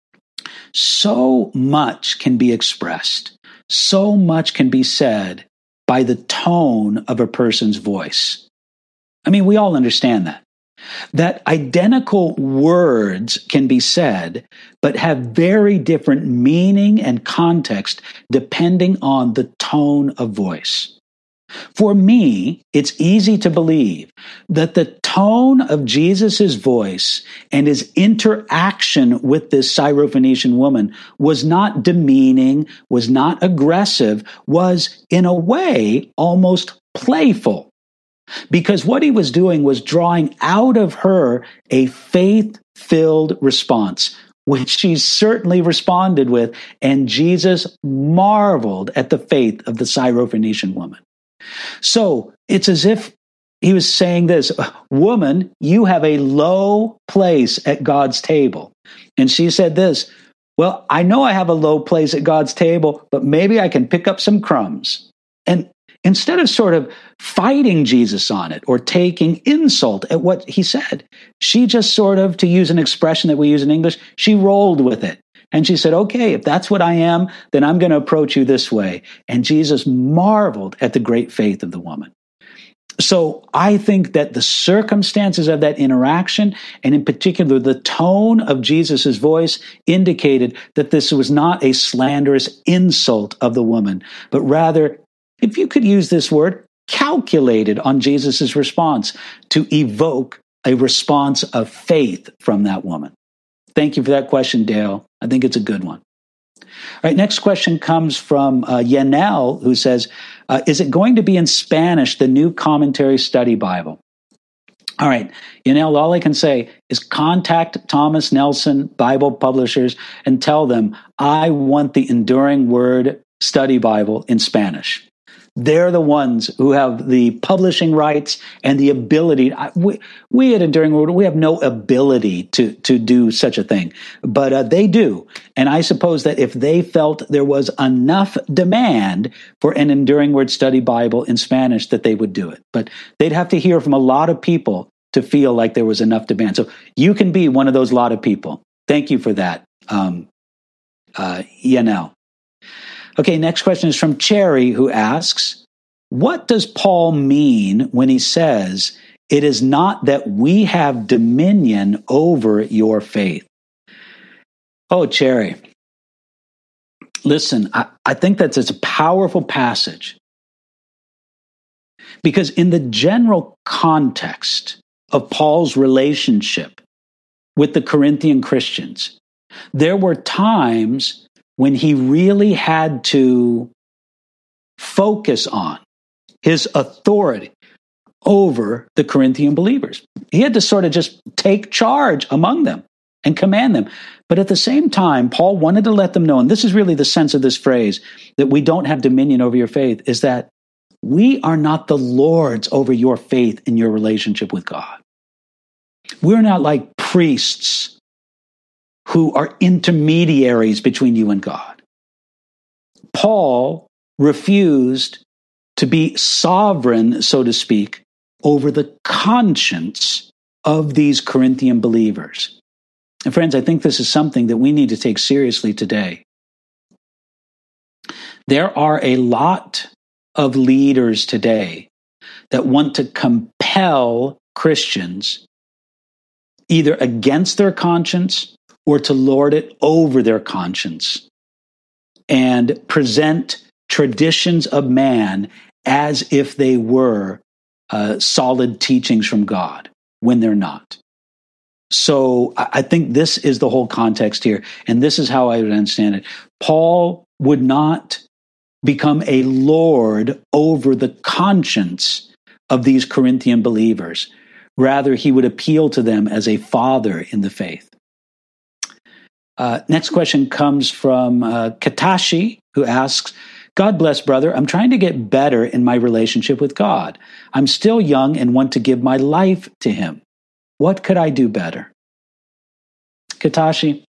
so much can be expressed, so much can be said by the tone of a person's voice. I mean, we all understand that. That identical words can be said, but have very different meaning and context depending on the tone of voice. For me, it's easy to believe that the tone of Jesus's voice and his interaction with this Syrophoenician woman was not demeaning, was not aggressive, was in a way almost playful. Because what he was doing was drawing out of her a faith-filled response, which she certainly responded with, and Jesus marveled at the faith of the Syrophoenician woman. So it's as if he was saying this, woman, you have a low place at God's table. And she said this, well, I know I have a low place at God's table, but maybe I can pick up some crumbs. And instead of sort of fighting Jesus on it or taking insult at what he said, she just sort of, to use an expression that we use in English, she rolled with it. And she said, okay, if that's what I am, then I'm going to approach you this way. And Jesus marveled at the great faith of the woman. So I think that the circumstances of that interaction, and in particular the tone of Jesus's voice, indicated that this was not a slanderous insult of the woman, but rather, if you could use this word, calculated on Jesus's response to evoke a response of faith from that woman. Thank you for that question, Dale. I think it's a good one. All right, next question comes from uh, Yanel, who says, uh, is it going to be in Spanish, the New Commentary Study Bible? All right, Yanel, all I can say is contact Thomas Nelson Bible Publishers and tell them, I want the Enduring Word Study Bible in Spanish. They're the ones who have the publishing rights and the ability. We, we at Enduring Word, we have no ability to, to do such a thing, but uh, they do. And I suppose that if they felt there was enough demand for an Enduring Word Study Bible in Spanish, that they would do it. But they'd have to hear from a lot of people to feel like there was enough demand. So you can be one of those lot of people. Thank you for that, um, uh, Yanel. Okay, next question is from Cherry, who asks, what does Paul mean when he says, it is not that we have dominion over your faith? Oh, Cherry, listen, I, I think that's it's a powerful passage. Because in the general context of Paul's relationship with the Corinthian Christians, there were times when he really had to focus on his authority over the Corinthian believers. He had to sort of just take charge among them and command them. But at the same time, Paul wanted to let them know, and this is really the sense of this phrase, that we don't have dominion over your faith, is that we are not the lords over your faith in your relationship with God. We're not like priests who are intermediaries between you and God. Paul refused to be sovereign, so to speak, over the conscience of these Corinthian believers. And friends, I think this is something that we need to take seriously today. There are a lot of leaders today that want to compel Christians either against their conscience or to lord it over their conscience and present traditions of man as if they were uh, solid teachings from God, when they're not. So I think this is the whole context here, and this is how I would understand it. Paul would not become a lord over the conscience of these Corinthian believers. Rather, he would appeal to them as a father in the faith. Uh, next question comes from uh, Katashi, who asks, God bless, brother. I'm trying to get better in my relationship with God. I'm still young and want to give my life to him. What could I do better? Katashi,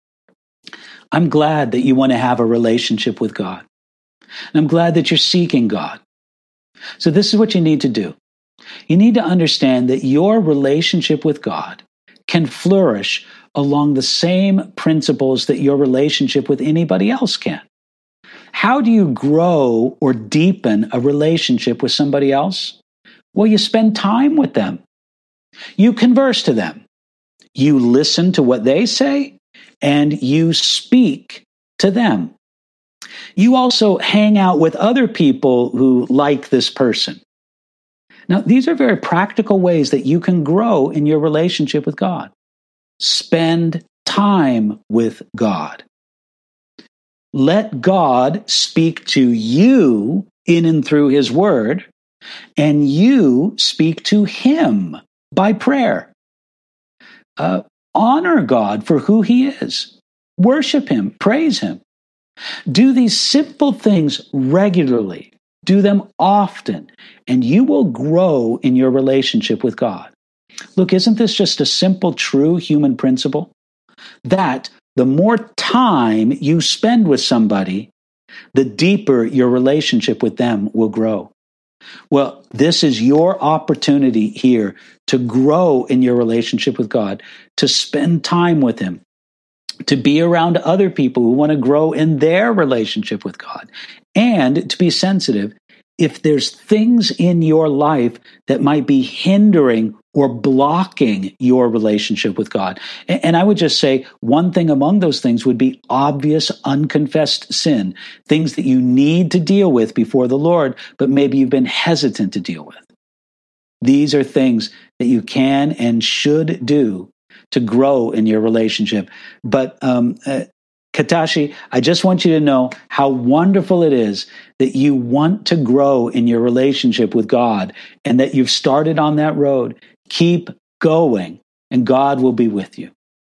I'm glad that you want to have a relationship with God. And I'm glad that you're seeking God. So this is what you need to do. You need to understand that your relationship with God can flourish along the same principles that your relationship with anybody else can. How do you grow or deepen a relationship with somebody else? Well, you spend time with them. You converse to them. You listen to what they say, and you speak to them. You also hang out with other people who like this person. Now, these are very practical ways that you can grow in your relationship with God. Spend time with God. Let God speak to you in and through his word, and you speak to him by prayer. Uh, honor God for who he is. Worship him, praise him. Do these simple things regularly, Do them often, and you will grow in your relationship with God. Look, isn't this just a simple, true human principle? That the more time you spend with somebody, the deeper your relationship with them will grow. Well, this is your opportunity here to grow in your relationship with God, to spend time with Him, to be around other people who want to grow in their relationship with God, and to be sensitive if there's things in your life that might be hindering or blocking your relationship with God. And I would just say one thing among those things would be obvious unconfessed sin, things that you need to deal with before the Lord, but maybe you've been hesitant to deal with. These are things that you can and should do to grow in your relationship. But um, uh, Katashi, I just want you to know how wonderful it is that you want to grow in your relationship with God and that you've started on that road. Keep going, and God will be with you.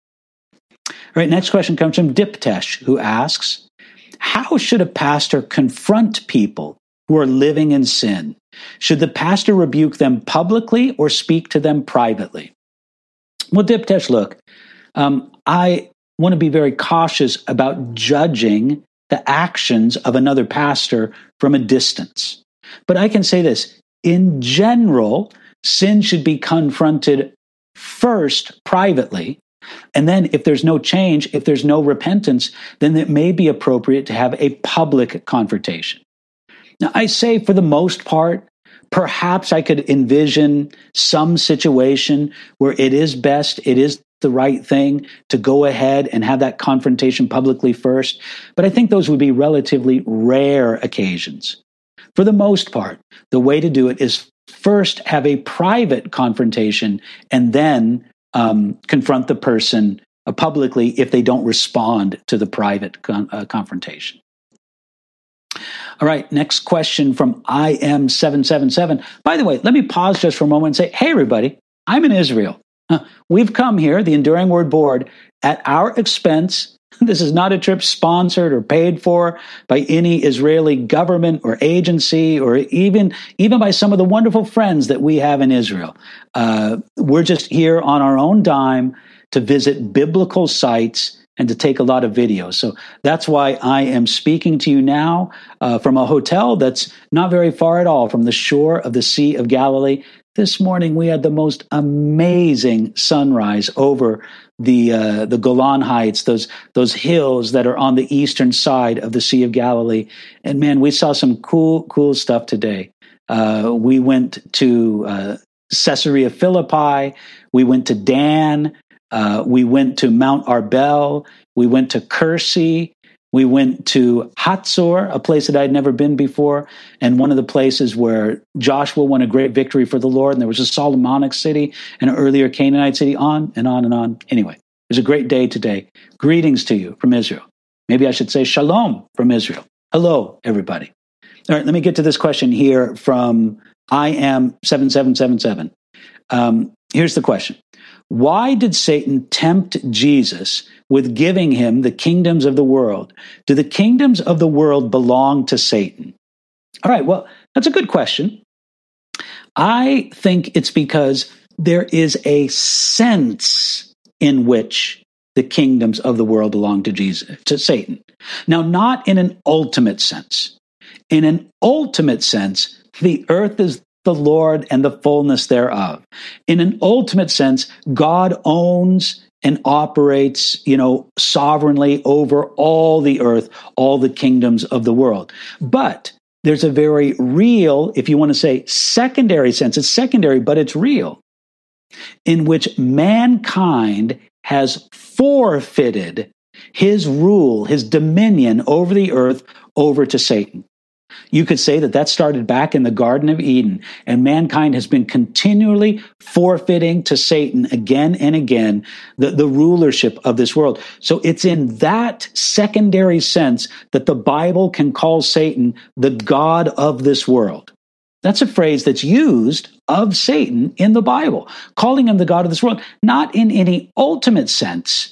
All right, next question comes from Diptesh, who asks, how should a pastor confront people who are living in sin? Should the pastor rebuke them publicly or speak to them privately? Well, Diptesh, look, um, I want to be very cautious about judging the actions of another pastor from a distance. But I can say this, in general, sin should be confronted first privately, and then if there's no change, if there's no repentance, then it may be appropriate to have a public confrontation. Now, I say for the most part, perhaps I could envision some situation where it is best, it is the right thing to go ahead and have that confrontation publicly first. But I think those would be relatively rare occasions. For the most part, the way to do it is first have a private confrontation and then um, confront the person uh, publicly if they don't respond to the private con- uh, confrontation. All right, next question from I M seven seven seven. By the way, let me pause just for a moment and say, hey, everybody, I'm in Israel. Uh, we've come here, the Enduring Word Board, at our expense. This is not a trip sponsored or paid for by any Israeli government or agency or even, even by some of the wonderful friends that we have in Israel. Uh, we're just here on our own dime to visit biblical sites and to take a lot of videos. So that's why I am speaking to you now uh, from a hotel that's not very far at all from the shore of the Sea of Galilee. This morning we had the most amazing sunrise over the uh, the Golan Heights, those those hills that are on the eastern side of the Sea of Galilee. And man, we saw some cool cool stuff today. Uh, we went to uh, Caesarea Philippi. We went to Dan. Uh, we went to Mount Arbel. We went to Kursi. We went to Hatzor, a place that I'd never been before, and one of the places where Joshua won a great victory for the Lord, and there was a Solomonic city and an earlier Canaanite city, on and on and on. Anyway, it was a great day today. Greetings to you from Israel. Maybe I should say shalom from Israel. Hello, everybody. All right, let me get to this question here from I M seven seven seven seven. Um, here's the question. Why did Satan tempt Jesus with giving him the kingdoms of the world? Do the kingdoms of the world belong to Satan? All right, well, that's a good question. I think it's because there is a sense in which the kingdoms of the world belong to Jesus, to Satan. Now, not in an ultimate sense. In an ultimate sense, the earth is the Lord and the fullness thereof. In an ultimate sense, God owns and operates, you know, sovereignly over all the earth, all the kingdoms of the world. But there's a very real, if you want to say secondary sense, it's secondary, but it's real, in which mankind has forfeited his rule, his dominion over the earth, over to Satan. You could say that that started back in the Garden of Eden, and mankind has been continually forfeiting to Satan again and again the, the rulership of this world. So it's in that secondary sense that the Bible can call Satan the God of this world. That's a phrase that's used of Satan in the Bible, calling him the God of this world, not in any ultimate sense,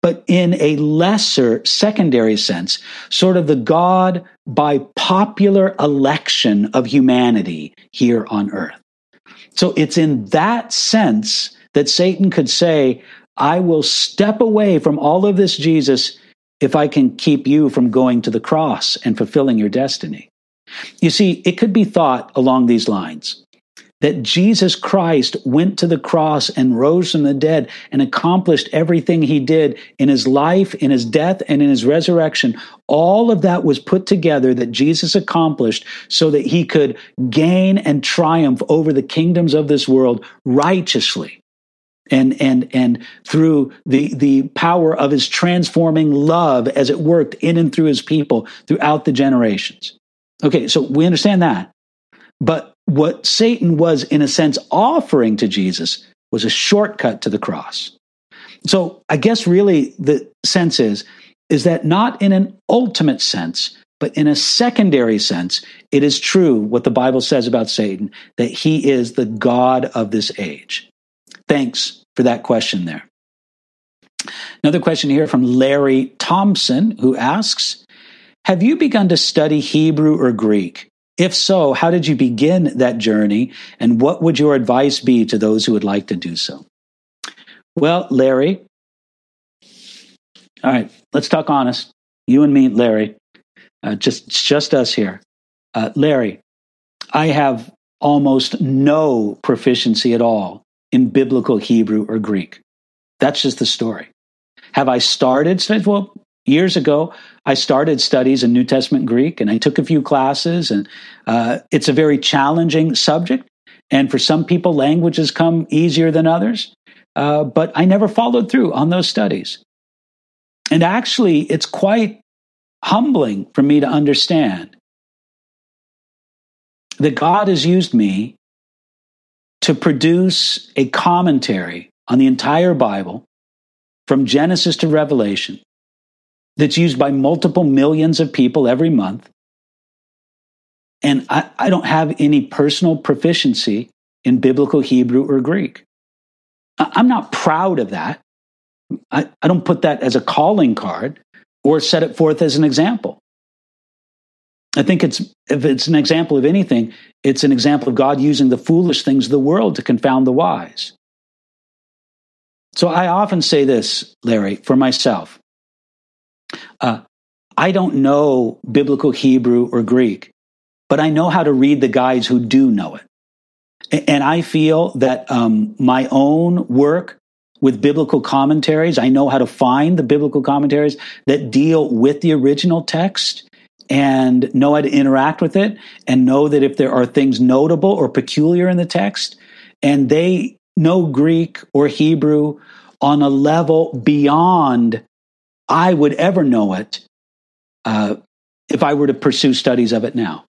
but in a lesser secondary sense, sort of the God by popular election of humanity here on earth. So it's in that sense that Satan could say, I will step away from all of this, Jesus, if I can keep you from going to the cross and fulfilling your destiny. You see, it could be thought along these lines that Jesus Christ went to the cross and rose from the dead and accomplished everything he did in his life, in his death, and in his resurrection. All of that was put together that Jesus accomplished so that he could gain and triumph over the kingdoms of this world righteously. And and and through the, the power of his transforming love as it worked in and through his people throughout the generations. Okay, so we understand that. But what Satan was, in a sense, offering to Jesus was a shortcut to the cross. So I guess really the sense is, is that not in an ultimate sense, but in a secondary sense, it is true what the Bible says about Satan, that he is the God of this age. Thanks for that question there. Another question here from Larry Thompson, who asks, have you begun to study Hebrew or Greek? If so, how did you begin that journey, and what would your advice be to those who would like to do so? Well, Larry, all right, let's talk honest. You and me, Larry, uh, just, just us here. Uh, Larry, I have almost no proficiency at all in biblical Hebrew or Greek. That's just the story. Have I started? Well, years ago, I started studies in New Testament Greek, and I took a few classes, and uh, it's a very challenging subject. And for some people, languages come easier than others. Uh, but I never followed through on those studies. And actually, it's quite humbling for me to understand that God has used me to produce a commentary on the entire Bible from Genesis to Revelation that's used by multiple millions of people every month. And I, I don't have any personal proficiency in biblical Hebrew or Greek. I, I'm not proud of that. I, I don't put that as a calling card or set it forth as an example. I think it's if it's an example of anything, it's an example of God using the foolish things of the world to confound the wise. So I often say this, Larry, for myself. Uh, I don't know biblical Hebrew or Greek, but I know how to read the guys who do know it. And I feel that um, my own work with biblical commentaries, I know how to find the biblical commentaries that deal with the original text and know how to interact with it and know that if there are things notable or peculiar in the text, and they know Greek or Hebrew on a level beyond I would ever know it uh, if I were to pursue studies of it now.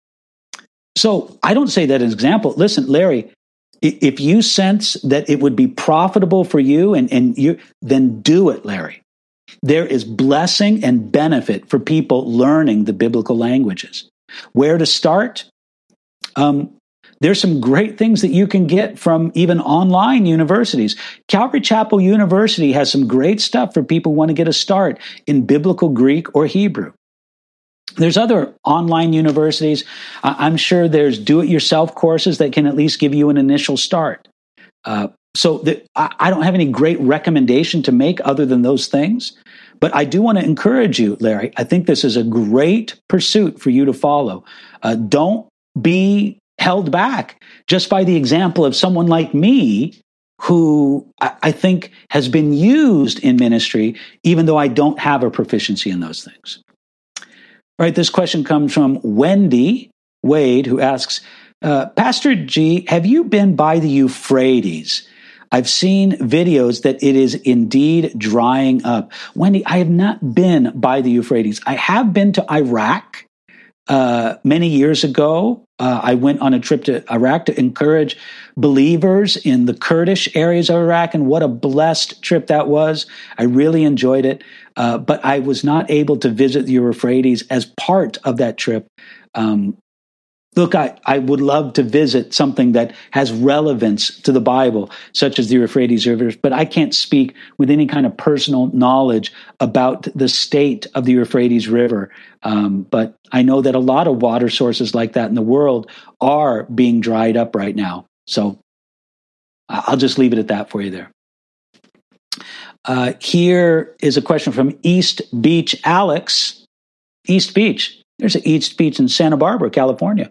So I don't say that as an example. Listen, Larry, if you sense that it would be profitable for you, and, and you, then do it, Larry. There is blessing and benefit for people learning the biblical languages. Where to start? Um, there's some great things that you can get from even online universities. Calvary Chapel University has some great stuff for people who want to get a start in biblical Greek or Hebrew. There's other online universities. I'm sure there's do-it-yourself courses that can at least give you an initial start. Uh, so the, I, I don't have any great recommendation to make other than those things. But I do want to encourage you, Larry. I think this is a great pursuit for you to follow. Uh, don't be held back just by the example of someone like me, who I, I think has been used in ministry, even though I don't have a proficiency in those things. All right, this question comes from Wendy Wade, who asks, uh, Pastor G, have you been by the Euphrates? I've seen videos that it is indeed drying up. Wendy, I have not been by the Euphrates. I have been to Iraq uh, many years ago. Uh, I went on a trip to Iraq to encourage believers in the Kurdish areas of Iraq, and what a blessed trip that was. I really enjoyed it, uh, but I was not able to visit the Euphrates as part of that trip. Um, Look, I, I would love to visit something that has relevance to the Bible, such as the Euphrates River, but I can't speak with any kind of personal knowledge about the state of the Euphrates River. Um, but I know that a lot of water sources like that in the world are being dried up right now. So I'll just leave it at that for you there. Uh, here is a question from East Beach Alex. East Beach. There's an East Beach in Santa Barbara, California.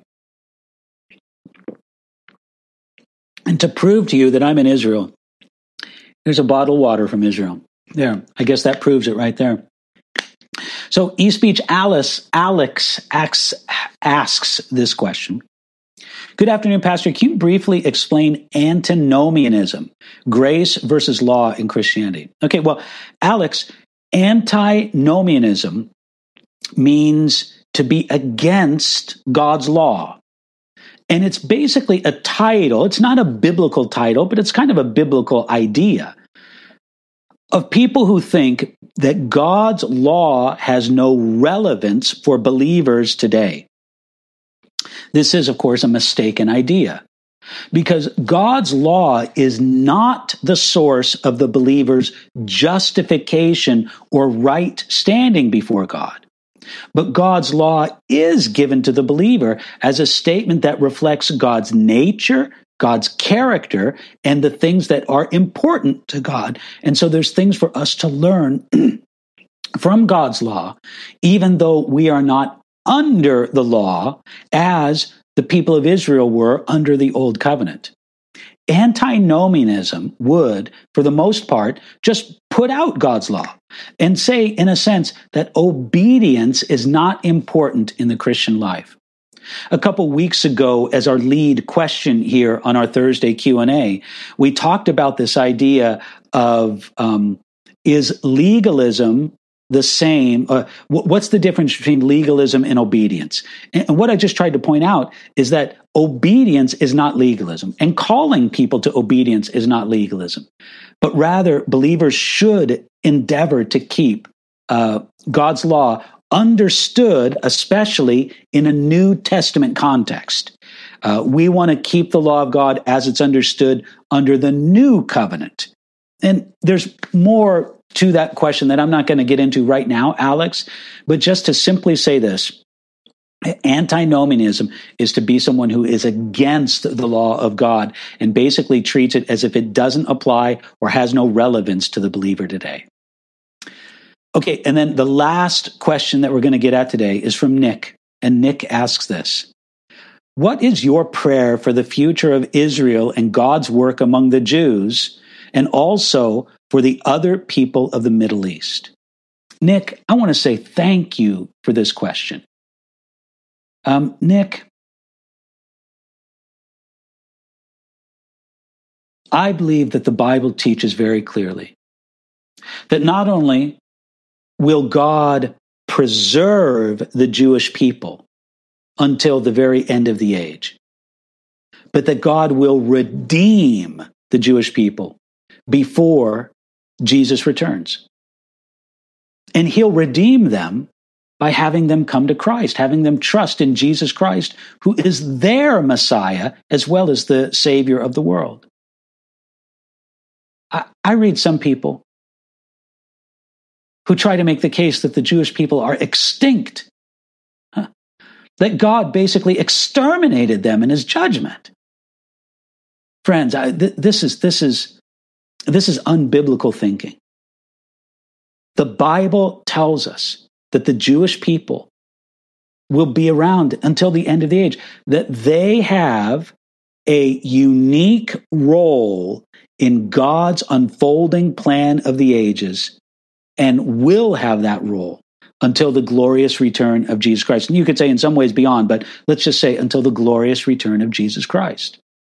And to prove to you that I'm in Israel, there's a bottle of water from Israel. There, I guess that proves it right there. So East Beach Alice, Alex asks, asks this question. Good afternoon, Pastor. Can you briefly explain antinomianism, grace versus law in Christianity? Okay, well, Alex, antinomianism means to be against God's law. And it's basically a title. It's not a biblical title, but it's kind of a biblical idea of people who think that God's law has no relevance for believers today. This is, of course, a mistaken idea, because God's law is not the source of the believer's justification or right standing before God. But God's law is given to the believer as a statement that reflects God's nature, God's character, and the things that are important to God. And so there's things for us to learn from God's law, even though we are not under the law as the people of Israel were under the Old Covenant. Antinomianism would, for the most part, just put out God's law and say, in a sense, that obedience is not important in the Christian life. A couple weeks ago, as our lead question here on our Thursday Q and A, we talked about this idea of um, is legalism the same? Uh, what's the difference between legalism and obedience? And what I just tried to point out is that obedience is not legalism, and calling people to obedience is not legalism, but rather believers should endeavor to keep uh, God's law understood, especially in a New Testament context. Uh, we want to keep the law of God as it's understood under the New Covenant. And there's more to that question that I'm not going to get into right now, Alex, but just to simply say this, antinomianism is to be someone who is against the law of God and basically treats it as if it doesn't apply or has no relevance to the believer today. Okay, and then the last question that we're going to get at today is from Nick, and Nick asks this. What is your prayer for the future of Israel and God's work among the Jews, and also for the other people of the Middle East? Nick, I want to say thank you for this question. Um, Nick, I believe that the Bible teaches very clearly that not only will God preserve the Jewish people until the very end of the age, but that God will redeem the Jewish people before Jesus returns. And he'll redeem them by having them come to Christ, having them trust in Jesus Christ, who is their Messiah as well as the Savior of the world. I, I read some people who try to make the case that the Jewish people are extinct, huh? That God basically exterminated them in his judgment. Friends, I, th- this is this is this is unbiblical thinking. The Bible tells us that the Jewish people will be around until the end of the age, that they have a unique role in God's unfolding plan of the ages and will have that role until the glorious return of Jesus Christ. And you could say in some ways beyond, but let's just say until the glorious return of Jesus Christ.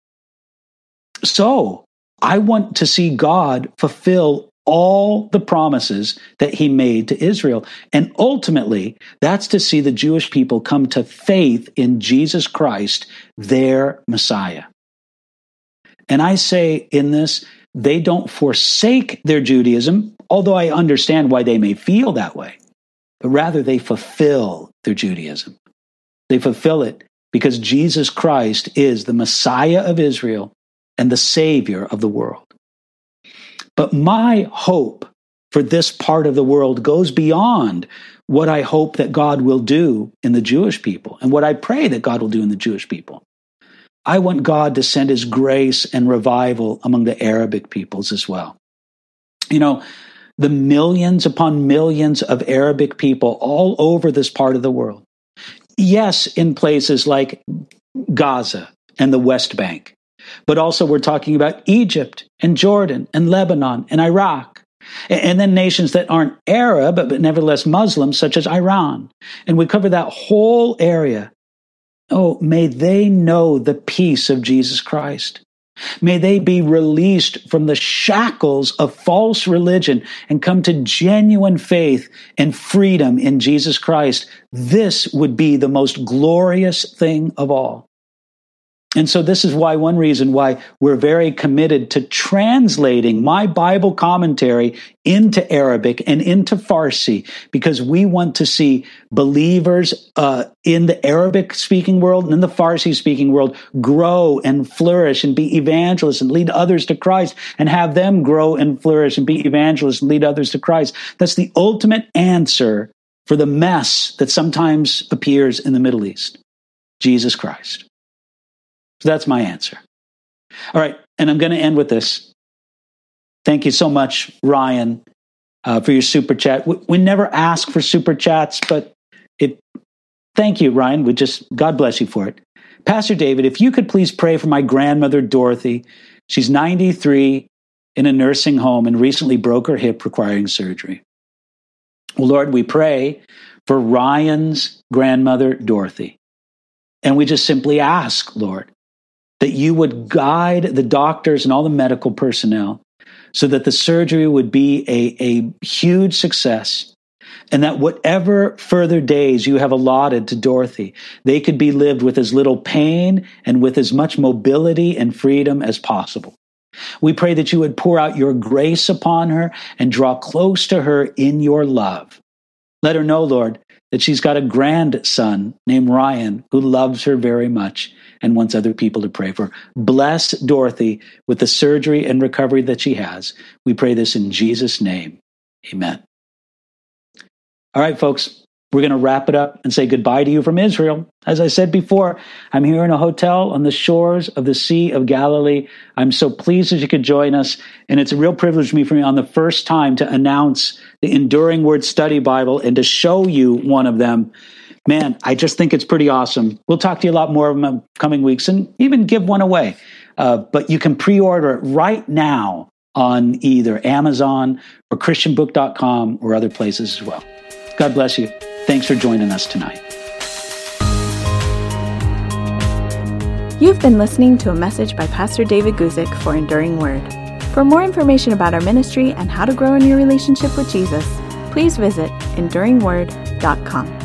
So I want to see God fulfill all the promises that he made to Israel. And ultimately, that's to see the Jewish people come to faith in Jesus Christ, their Messiah. And I say in this, they don't forsake their Judaism, although I understand why they may feel that way, but rather they fulfill their Judaism. They fulfill it because Jesus Christ is the Messiah of Israel and the Savior of the world. But my hope for this part of the world goes beyond what I hope that God will do in the Jewish people and what I pray that God will do in the Jewish people. I want God to send his grace and revival among the Arabic peoples as well. You know, the millions upon millions of Arabic people all over this part of the world. Yes, in places like Gaza and the West Bank, but also we're talking about Egypt and Jordan and Lebanon and Iraq, and then nations that aren't Arab, but nevertheless Muslim, such as Iran. And we cover that whole area. Oh, may they know the peace of Jesus Christ. May they be released from the shackles of false religion and come to genuine faith and freedom in Jesus Christ. This would be the most glorious thing of all. And so this is why, one reason why we're very committed to translating my Bible commentary into Arabic and into Farsi, because we want to see believers uh, in the Arabic-speaking world and in the Farsi-speaking world grow and flourish and be evangelists and lead others to Christ, and have them grow and flourish and be evangelists and lead others to Christ. That's the ultimate answer for the mess that sometimes appears in the Middle East. Jesus Christ. So that's my answer. All right, and I'm going to end with this. Thank you so much, Ryan, uh, for your super chat. We, we never ask for super chats, but it. Thank you, Ryan. We just God bless you for it. Pastor David, if you could please pray for my grandmother, Dorothy. She's ninety-three, in a nursing home, and recently broke her hip, requiring surgery. Well, Lord, we pray for Ryan's grandmother, Dorothy, and we just simply ask, Lord, that you would guide the doctors and all the medical personnel so that the surgery would be a, a huge success, and that whatever further days you have allotted to Dorothy, they could be lived with as little pain and with as much mobility and freedom as possible. We pray that you would pour out your grace upon her and draw close to her in your love. Let her know, Lord, that she's got a grandson named Ryan who loves her very much and wants other people to pray for. Bless Dorothy with the surgery and recovery that she has. We pray this in Jesus' name. Amen. All right, folks, we're going to wrap it up and say goodbye to you from Israel. As I said before, I'm here in a hotel on the shores of the Sea of Galilee. I'm so pleased that you could join us, and it's a real privilege for me, for me on the first time to announce the Enduring Word Study Bible and to show you one of them. Man, I just think it's pretty awesome. We'll talk to you a lot more of them in coming weeks and even give one away. Uh, but you can pre-order it right now on either Amazon or Christian book dot com or other places as well. God bless you. Thanks for joining us tonight. You've been listening to a message by Pastor David Guzik for Enduring Word. For more information about our ministry and how to grow in your relationship with Jesus, please visit enduring word dot com.